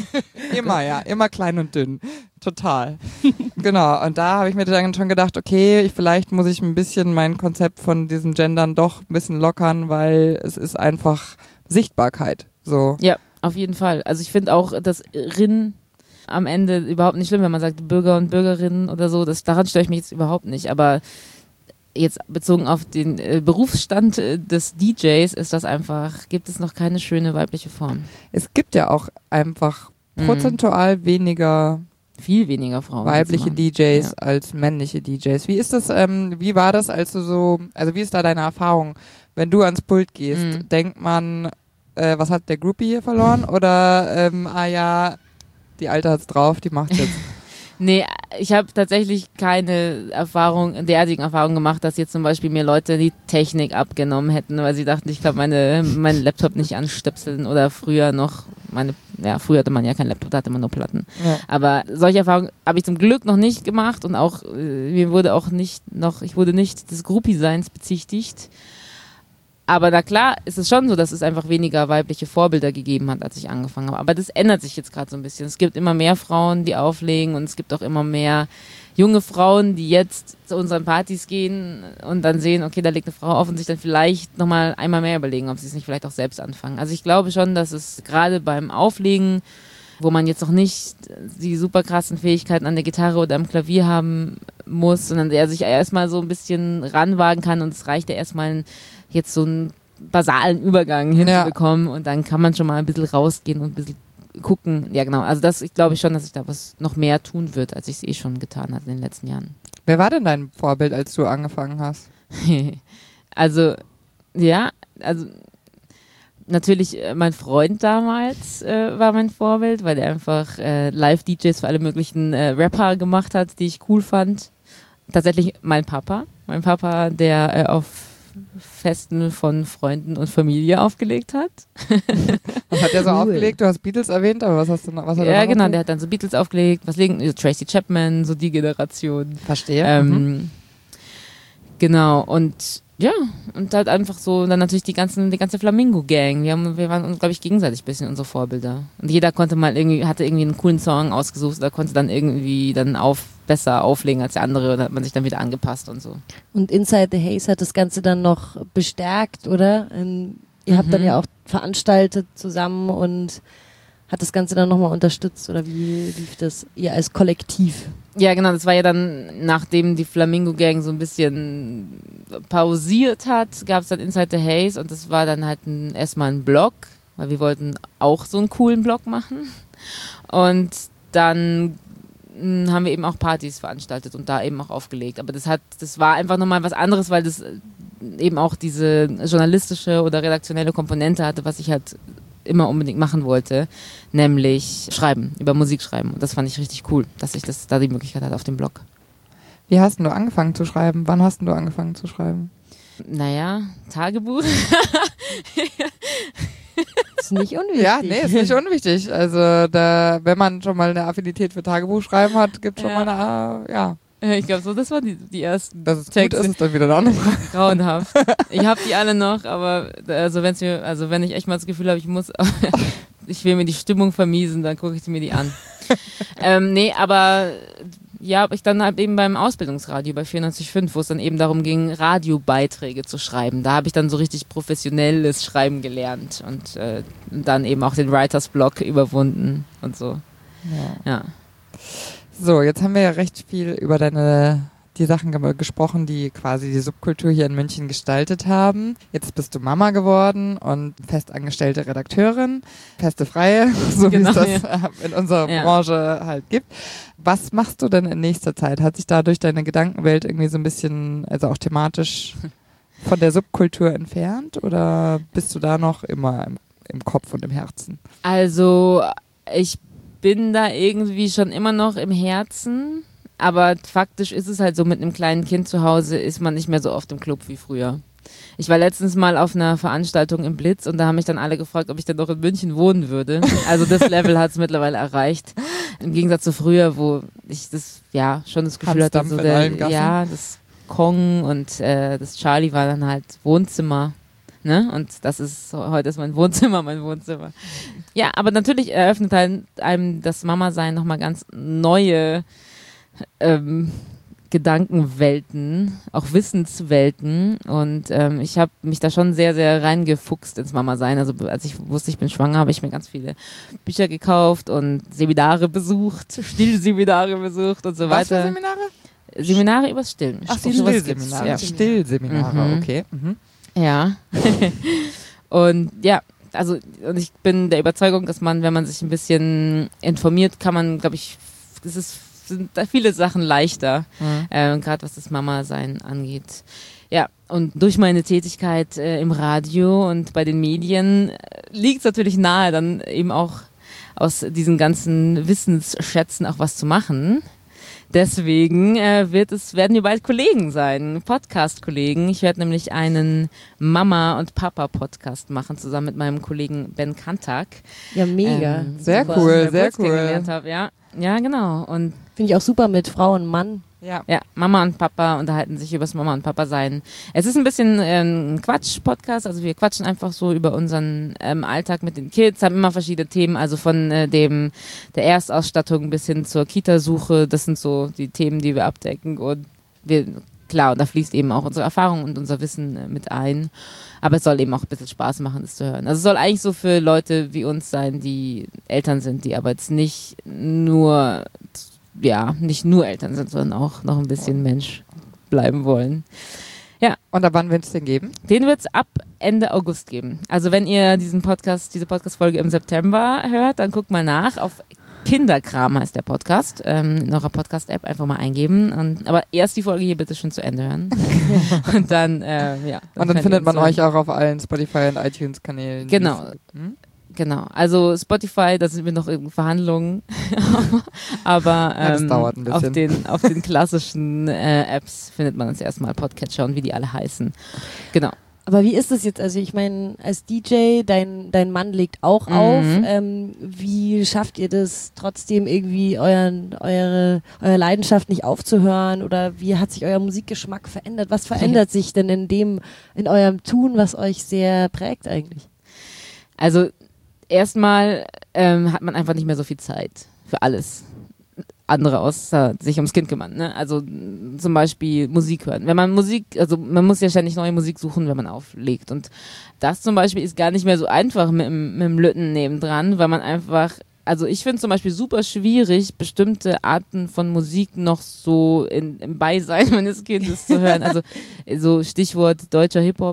Immer klein und dünn. Total. Genau, und da habe ich mir dann schon gedacht, okay, vielleicht muss ich ein bisschen mein Konzept von diesem Gendern doch ein bisschen lockern, weil es ist einfach Sichtbarkeit. So. Ja, auf jeden Fall. Also ich finde auch, dass Rin am Ende überhaupt nicht schlimm, wenn man sagt Bürger und Bürgerinnen oder so, daran störe ich mich jetzt überhaupt nicht, aber jetzt bezogen auf den Berufsstand des DJs ist das einfach, gibt es noch keine schöne weibliche Form. Es gibt ja auch einfach prozentual viel weniger Frauen. Weibliche DJs als männliche DJs. Wie ist das, wie war das, als du wie ist da deine Erfahrung? Wenn du ans Pult gehst, denkt man, was hat der Groupie hier verloren? Oder, ja, die Alte hat's drauf, die macht's jetzt. Nee, ich habe tatsächlich keine derartigen Erfahrungen gemacht, dass jetzt zum Beispiel mir Leute die Technik abgenommen hätten, weil sie dachten, ich kann meinen Laptop nicht anstöpseln oder früher früher hatte man ja keinen Laptop, da hatte man nur Platten. Ja. Aber solche Erfahrungen habe ich zum Glück noch nicht gemacht und auch, ich wurde nicht des Groupie-Seins bezichtigt. Aber na klar, ist es schon so, dass es einfach weniger weibliche Vorbilder gegeben hat, als ich angefangen habe. Aber das ändert sich jetzt gerade so ein bisschen. Es gibt immer mehr Frauen, die auflegen und es gibt auch immer mehr junge Frauen, die jetzt zu unseren Partys gehen und dann sehen, okay, da legt eine Frau auf und sich dann vielleicht nochmal einmal mehr überlegen, ob sie es nicht vielleicht auch selbst anfangen. Also ich glaube schon, dass es gerade beim Auflegen, wo man jetzt noch nicht die super krassen Fähigkeiten an der Gitarre oder am Klavier haben muss, sondern der sich erstmal so ein bisschen ranwagen kann und es reicht ja erstmal jetzt so einen basalen Übergang hinzubekommen und dann kann man schon mal ein bisschen rausgehen und ein bisschen gucken. Ja, genau. Also ich glaube schon, dass ich da was noch mehr tun wird, als ich es schon getan habe in den letzten Jahren. Wer war denn dein Vorbild, als du angefangen hast? Also natürlich mein Freund damals war mein Vorbild, weil er einfach Live-DJs für alle möglichen Rapper gemacht hat, die ich cool fand. Tatsächlich mein Papa, der auf Festen von Freunden und Familie aufgelegt hat. Was hat der so aufgelegt? Du hast Beatles erwähnt, aber was hat er noch? Ja, genau, der hat dann so Beatles aufgelegt, Tracy Chapman, so die Generation. Verstehe. Genau, und ja, und halt einfach so, dann natürlich die ganze Flamingo-Gang. Wir waren uns, glaube ich, gegenseitig ein bisschen unsere Vorbilder. Und jeder hatte irgendwie einen coolen Song ausgesucht oder konnte dann irgendwie besser auflegen als der andere und hat man sich dann wieder angepasst und so. Und Inside the Haze hat das Ganze dann noch bestärkt, oder? Ihr habt dann ja auch veranstaltet zusammen und hat das Ganze dann nochmal unterstützt oder wie lief das ihr als Kollektiv? Ja, genau, das war ja dann, nachdem die Flamingo Gang so ein bisschen pausiert hat, gab es dann Inside the Haze und das war dann halt erstmal ein Blog, weil wir wollten auch so einen coolen Blog machen und dann haben wir eben auch Partys veranstaltet und da eben auch aufgelegt, aber das war einfach nochmal was anderes, weil das eben auch diese journalistische oder redaktionelle Komponente hatte, was ich halt immer unbedingt machen wollte, nämlich schreiben, über Musik schreiben. Und das fand ich richtig cool, dass ich da die Möglichkeit hatte auf dem Blog. Wie hast du angefangen zu schreiben? Wann hast du angefangen zu schreiben? Naja, Tagebuch. Ist nicht unwichtig. Ja, nee, ist nicht unwichtig. Also wenn man schon mal eine Affinität für Tagebuchschreiben hat, gibt es schon mal eine, Ich glaube so, das waren die ersten Das ist Texte. gut, ist es dann wieder eine andere Frage. Grauenhaft. Ich habe die alle noch, aber wenn ich echt mal das Gefühl habe, ich will mir die Stimmung vermiesen, dann gucke ich mir die an. Aber ich dann halt eben beim Ausbildungsradio bei 94.5, wo es dann eben darum ging, Radiobeiträge zu schreiben. Da habe ich dann so richtig professionelles Schreiben gelernt und dann eben auch den Writers Block überwunden und so. Ja. So, jetzt haben wir ja recht viel über die Sachen gesprochen, die quasi die Subkultur hier in München gestaltet haben. Jetzt bist du Mama geworden und festangestellte Redakteurin, feste Freie, so wie es das in unserer Branche halt gibt. Was machst du denn in nächster Zeit? Hat sich dadurch deine Gedankenwelt irgendwie so ein bisschen, also auch thematisch von der Subkultur entfernt oder bist du da noch immer im Kopf und im Herzen? Also, ich bin da irgendwie schon immer noch im Herzen, aber faktisch ist es halt so, mit einem kleinen Kind zu Hause ist man nicht mehr so oft im Club wie früher. Ich war letztens mal auf einer Veranstaltung im Blitz und da haben mich dann alle gefragt, ob ich denn noch in München wohnen würde. Also das Level hat es mittlerweile erreicht. Im Gegensatz zu früher, wo ich schon das Gefühl hatte, so das Kong und das Charlie war dann halt Wohnzimmer. Ne? Und heute ist mein Wohnzimmer. Ja, aber natürlich eröffnet halt einem das Mama-Sein nochmal ganz neue Gedankenwelten, auch Wissenswelten und ich habe mich da schon sehr, sehr reingefuchst ins Mama-Sein. Also als ich wusste, ich bin schwanger, habe ich mir ganz viele Bücher gekauft und Seminare besucht, Stillseminare besucht und so weiter. Was für Seminare? Seminare übers Stillen. Ach, Stillseminare. Ja. Stillseminare, okay. Mhm. Ja. Und und ich bin der Überzeugung, dass man, wenn man sich ein bisschen informiert, kann man, glaube ich, sind da viele Sachen leichter, gerade was das Mama-Sein angeht. Ja, und durch meine Tätigkeit im Radio und bei den Medien liegt es natürlich nahe, dann eben auch aus diesen ganzen Wissensschätzen auch was zu machen. Deswegen werden wir bald Kollegen sein, Podcast-Kollegen. Ich werde nämlich einen Mama- und Papa-Podcast machen, zusammen mit meinem Kollegen Ben Kantak. Ja, mega. Sehr super, cool, sehr cool. Kennengelernt habe. Ja, genau. Und Finde ich auch super mit Frau und Mann. ja, Mama und Papa unterhalten sich über das Mama und Papa sein. Es ist ein bisschen ein Quatsch-Podcast, also wir quatschen einfach so über unseren Alltag mit den Kids, haben immer verschiedene Themen, also von der Erstausstattung bis hin zur Kitasuche, das sind so die Themen, die wir abdecken und klar, und da fließt eben auch unsere Erfahrung und unser Wissen mit ein, aber es soll eben auch ein bisschen Spaß machen, das zu hören. Also es soll eigentlich so für Leute wie uns sein, die Eltern sind, die aber jetzt nicht nur Eltern sind, sondern auch noch ein bisschen Mensch bleiben wollen. Ja. Und ab wann wird es den geben? Den wird es ab Ende August geben. Also wenn ihr diese Podcast-Folge im September hört, dann guckt mal nach. Auf Kinderkram heißt der Podcast. In eurer Podcast-App einfach mal eingeben. Aber erst die Folge hier bitte schon zu Ende hören. Und dann, Und dann findet man euch auch auf allen Spotify- und iTunes-Kanälen. Genau. Genau, also Spotify, da sind wir noch in Verhandlungen, aber das dauert ein bisschen. auf den klassischen Apps findet man uns erstmal Podcatcher und wie die alle heißen. Genau. Aber wie ist das jetzt? Also ich meine, als DJ, dein Mann legt auch auf. Wie schafft ihr das trotzdem irgendwie eure Leidenschaft nicht aufzuhören? Oder wie hat sich euer Musikgeschmack verändert? Was verändert sich denn in eurem Tun, was euch sehr prägt eigentlich? Also erstmal hat man einfach nicht mehr so viel Zeit für alles andere außer sich ums Kind kümmern. Ne? Also zum Beispiel Musik hören. Wenn man man muss ja ständig neue Musik suchen, wenn man auflegt. Und das zum Beispiel ist gar nicht mehr so einfach mit dem Lütten nebendran, weil man einfach, also ich finde zum Beispiel super schwierig, bestimmte Arten von Musik noch so im Beisein meines Kindes zu hören. Also so Stichwort deutscher Hip-Hop,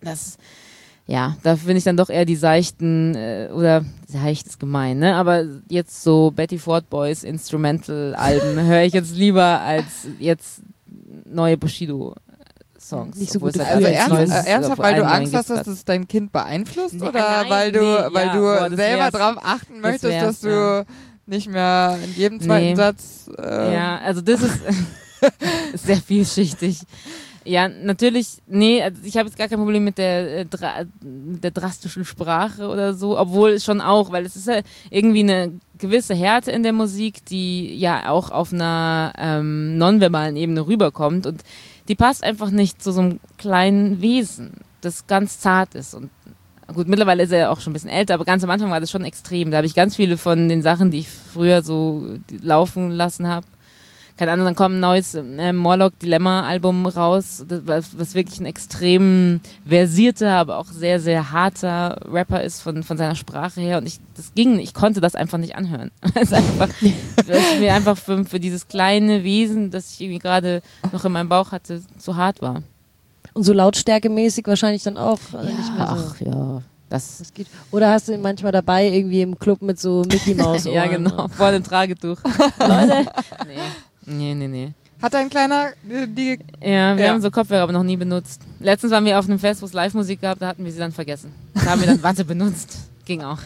da finde ich dann doch eher die seichten, oder seicht ist gemein, ne? Aber jetzt so Betty Ford Boys Instrumental-Alben höre ich jetzt lieber als jetzt neue Bushido-Songs. Nicht so gut. Also ernsthaft, weil du Angst hast, dass es dein Kind beeinflusst? Oder weil du selber drauf achten möchtest, dass du nicht mehr in jedem zweiten Satz... Ja, also das ist sehr vielschichtig. Ja, natürlich, also ich habe jetzt gar kein Problem mit der drastischen Sprache oder so, obwohl schon auch, weil es ist ja irgendwie eine gewisse Härte in der Musik, die ja auch auf einer nonverbalen Ebene rüberkommt und die passt einfach nicht zu so einem kleinen Wesen, das ganz zart ist. Und gut, mittlerweile ist er ja auch schon ein bisschen älter, aber ganz am Anfang war das schon extrem. Da habe ich ganz viele von den Sachen, die ich früher so laufen lassen habe, keine Ahnung, dann kommt ein neues Morlock-Dilemma-Album raus, was wirklich ein extrem versierter, aber auch sehr, sehr harter Rapper ist von seiner Sprache her. Und ich konnte das einfach nicht anhören. Weil es mir einfach für dieses kleine Wesen, das ich irgendwie gerade noch in meinem Bauch hatte, zu hart war. Und so lautstärkemäßig wahrscheinlich dann auch nicht mehr so. Ach ja. Das geht. Oder hast du ihn manchmal dabei, irgendwie im Club mit so Mickey Maus Ohren? Ja, genau, vor dem Tragetuch. Leute. Nee. Hat dein Kleiner Ja, wir haben so Kopfhörer aber noch nie benutzt. Letztens waren wir auf einem Fest, wo es Live-Musik gab, da hatten wir sie dann vergessen. Da haben wir dann Watte benutzt. Ging auch.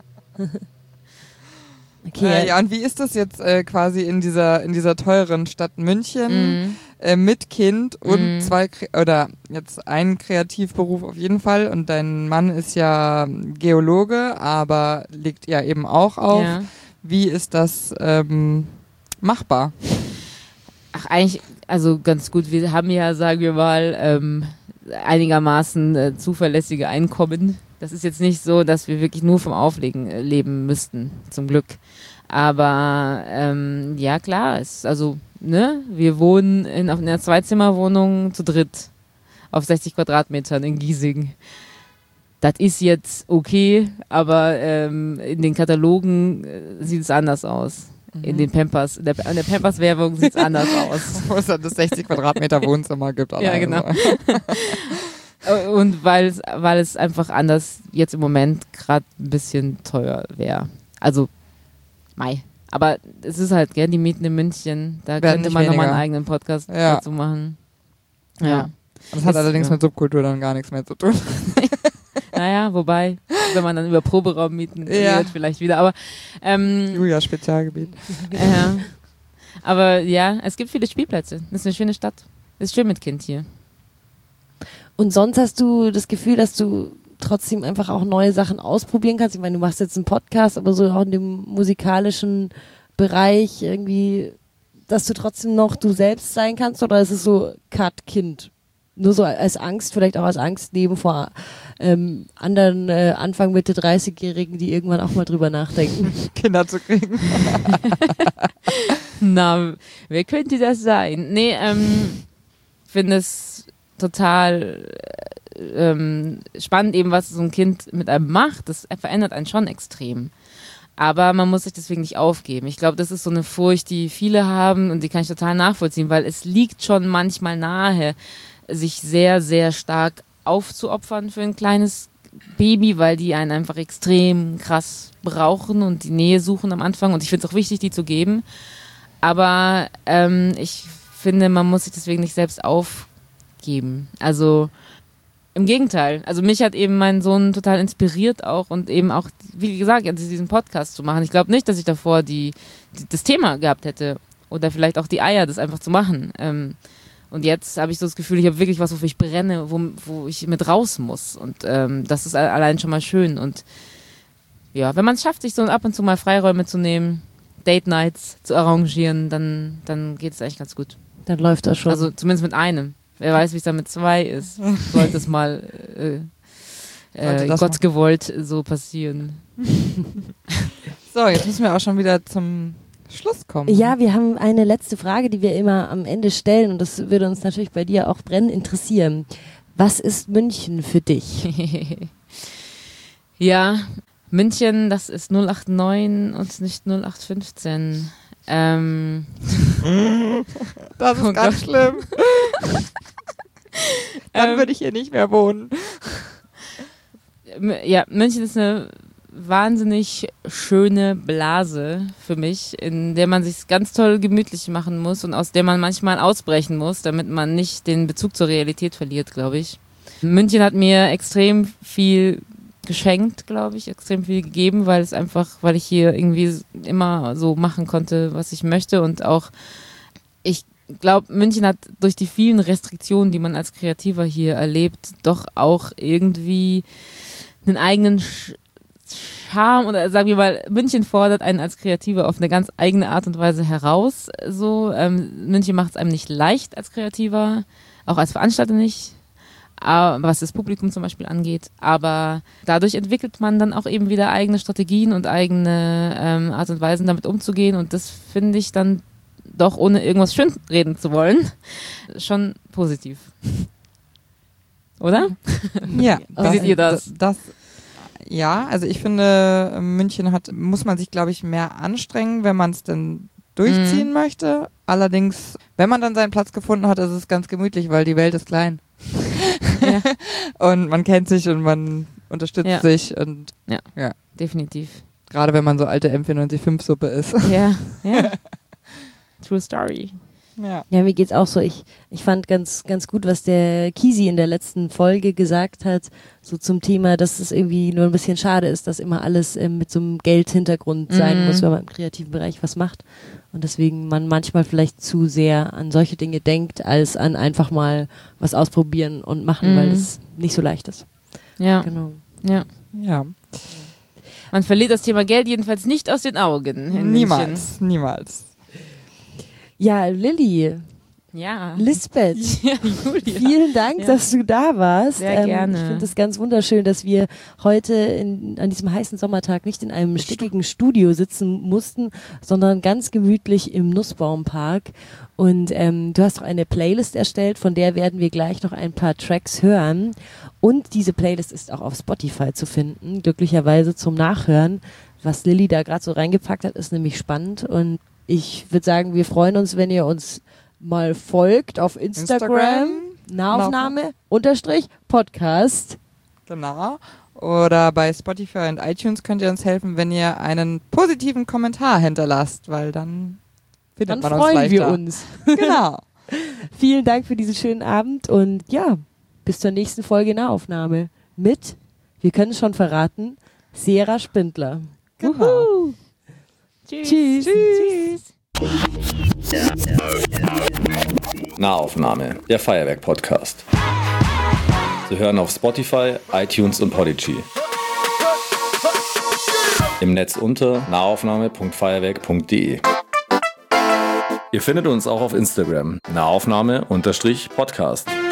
Okay. Und wie ist das jetzt quasi in dieser teuren Stadt München mit Kind und jetzt ein Kreativberuf auf jeden Fall und dein Mann ist ja Geologe, aber legt ja eben auch auf. Ja. Wie ist das machbar? Ach, eigentlich, also ganz gut. Wir haben ja, sagen wir mal, einigermaßen zuverlässige Einkommen. Das ist jetzt nicht so, dass wir wirklich nur vom Auflegen leben müssten, zum Glück. Aber ja, klar, wir wohnen in einer Zweizimmerwohnung zu dritt auf 60 Quadratmetern in Giesing. Das ist jetzt okay, aber in den Katalogen sieht es anders aus. In den Pampers, in der Pampers-Werbung sieht es anders aus. Wo es dann das 60 Quadratmeter Wohnzimmer gibt. Ja, genau. Und weil es einfach anders jetzt im Moment gerade ein bisschen teuer wäre. Also, aber es ist halt, die Mieten in München, da könnte man nochmal einen eigenen Podcast dazu machen. Ja. Das hat allerdings mit Subkultur dann gar nichts mehr zu tun. Naja, wobei, wenn man dann über Proberaum mieten redet, vielleicht wieder. Aber Julia, Spezialgebiet. Ja. Aber ja, es gibt viele Spielplätze. Das ist eine schöne Stadt. Ist schön mit Kind hier. Und sonst hast du das Gefühl, dass du trotzdem einfach auch neue Sachen ausprobieren kannst? Ich meine, du machst jetzt einen Podcast, aber so auch in dem musikalischen Bereich irgendwie, dass du trotzdem noch du selbst sein kannst? Oder ist es so Cut-Kind? Nur so als Angst, vielleicht auch als Angst neben vor anderen Anfang, Mitte 30-Jährigen, die irgendwann auch mal drüber nachdenken. Kinder zu kriegen. Na, wer könnte das sein? Nee, finde es total spannend eben, was so ein Kind mit einem macht. Das verändert einen schon extrem. Aber man muss sich deswegen nicht aufgeben. Ich glaube, das ist so eine Furcht, die viele haben und die kann ich total nachvollziehen, weil es liegt schon manchmal nahe, sich sehr, sehr stark aufzuopfern für ein kleines Baby, weil die einen einfach extrem krass brauchen und die Nähe suchen am Anfang. Und ich finde es auch wichtig, die zu geben. Aber ich finde, man muss sich deswegen nicht selbst aufgeben. Also im Gegenteil. Also mich hat eben mein Sohn total inspiriert auch und eben auch, wie gesagt, diesen Podcast zu machen. Ich glaube nicht, dass ich davor das Thema gehabt hätte oder vielleicht auch die Eier, das einfach zu machen. Und jetzt habe ich so das Gefühl, ich habe wirklich was, wofür ich brenne, wo ich mit raus muss. Und das ist allein schon mal schön. Und ja, wenn man es schafft, sich so ab und zu mal Freiräume zu nehmen, Date-Nights zu arrangieren, dann geht es eigentlich ganz gut. Dann läuft das schon. Also zumindest mit einem. Wer weiß, wie es dann mit 2 ist. Sollte es mal Gott gewollt so passieren. So, jetzt müssen wir auch schon wieder zum Schluss kommen. Ja, wir haben eine letzte Frage, die wir immer am Ende stellen und das würde uns natürlich bei dir auch brennend interessieren. Was ist München für dich? Ja, München, das ist 089 und nicht 0815. Das ist ganz schlimm. Dann würde ich hier nicht mehr wohnen. Ja, München ist eine wahnsinnig schöne Blase für mich, in der man sich ganz toll gemütlich machen muss und aus der man manchmal ausbrechen muss, damit man nicht den Bezug zur Realität verliert, glaube ich. München hat mir extrem viel geschenkt, glaube ich, extrem viel gegeben, weil ich hier irgendwie immer so machen konnte, was ich möchte und auch, ich glaube, München hat durch die vielen Restriktionen, die man als Kreativer hier erlebt, doch auch irgendwie einen eigenen Charme oder sagen wir mal, München fordert einen als Kreativer auf eine ganz eigene Art und Weise heraus. So, München macht es einem nicht leicht als Kreativer, auch als Veranstalter nicht, was das Publikum zum Beispiel angeht. Aber dadurch entwickelt man dann auch eben wieder eigene Strategien und eigene Art und Weisen, damit umzugehen. Und das finde ich dann doch, ohne irgendwas schönreden zu wollen, schon positiv. Oder? Ja. Wie seht ihr das? Ja, also ich finde, München muss man sich, glaube ich, mehr anstrengen, wenn man es denn durchziehen möchte. Allerdings, wenn man dann seinen Platz gefunden hat, ist es ganz gemütlich, weil die Welt ist klein. Ja. Und man kennt sich und man unterstützt sich und ja, definitiv. Gerade wenn man so alte M495-Suppe ist. Ja. True Story. Ja, mir geht's auch so. Ich fand ganz gut, was der Kisi in der letzten Folge gesagt hat, so zum Thema, dass es irgendwie nur ein bisschen schade ist, dass immer alles mit so einem Geldhintergrund sein muss, wenn man im kreativen Bereich was macht. Und deswegen man manchmal vielleicht zu sehr an solche Dinge denkt, als an einfach mal was ausprobieren und machen, weil es nicht so leicht ist. Ja. Genau. Ja. Man verliert das Thema Geld jedenfalls nicht aus den Augen. Niemals. Ja, Lilly. Ja. Lisbeth. Ja, Julia. Vielen Dank, dass du da warst. Sehr gerne. Ich finde es ganz wunderschön, dass wir heute an diesem heißen Sommertag nicht in einem stickigen Studio sitzen mussten, sondern ganz gemütlich im Nussbaumpark. Und du hast auch eine Playlist erstellt, von der werden wir gleich noch ein paar Tracks hören. Und diese Playlist ist auch auf Spotify zu finden, glücklicherweise zum Nachhören. Was Lilly da gerade so reingepackt hat, ist nämlich spannend. Und ich würde sagen, wir freuen uns, wenn ihr uns mal folgt auf Instagram. Nahaufnahme _Podcast. Genau. Oder bei Spotify und iTunes könnt ihr uns helfen, wenn ihr einen positiven Kommentar hinterlasst, weil dann findet man uns leichter. Dann freuen wir uns. Genau. Vielen Dank für diesen schönen Abend und ja, bis zur nächsten Folge Nahaufnahme mit, wir können es schon verraten, Sera Spindler. Genau. Tschüss. Tschüss. Nahaufnahme, der Feuerwerk-Podcast. Zu hören auf Spotify, iTunes und Podigy. Im Netz unter nahaufnahme.feuerwerk.de. Ihr findet uns auch auf Instagram, Nahaufnahme_Podcast.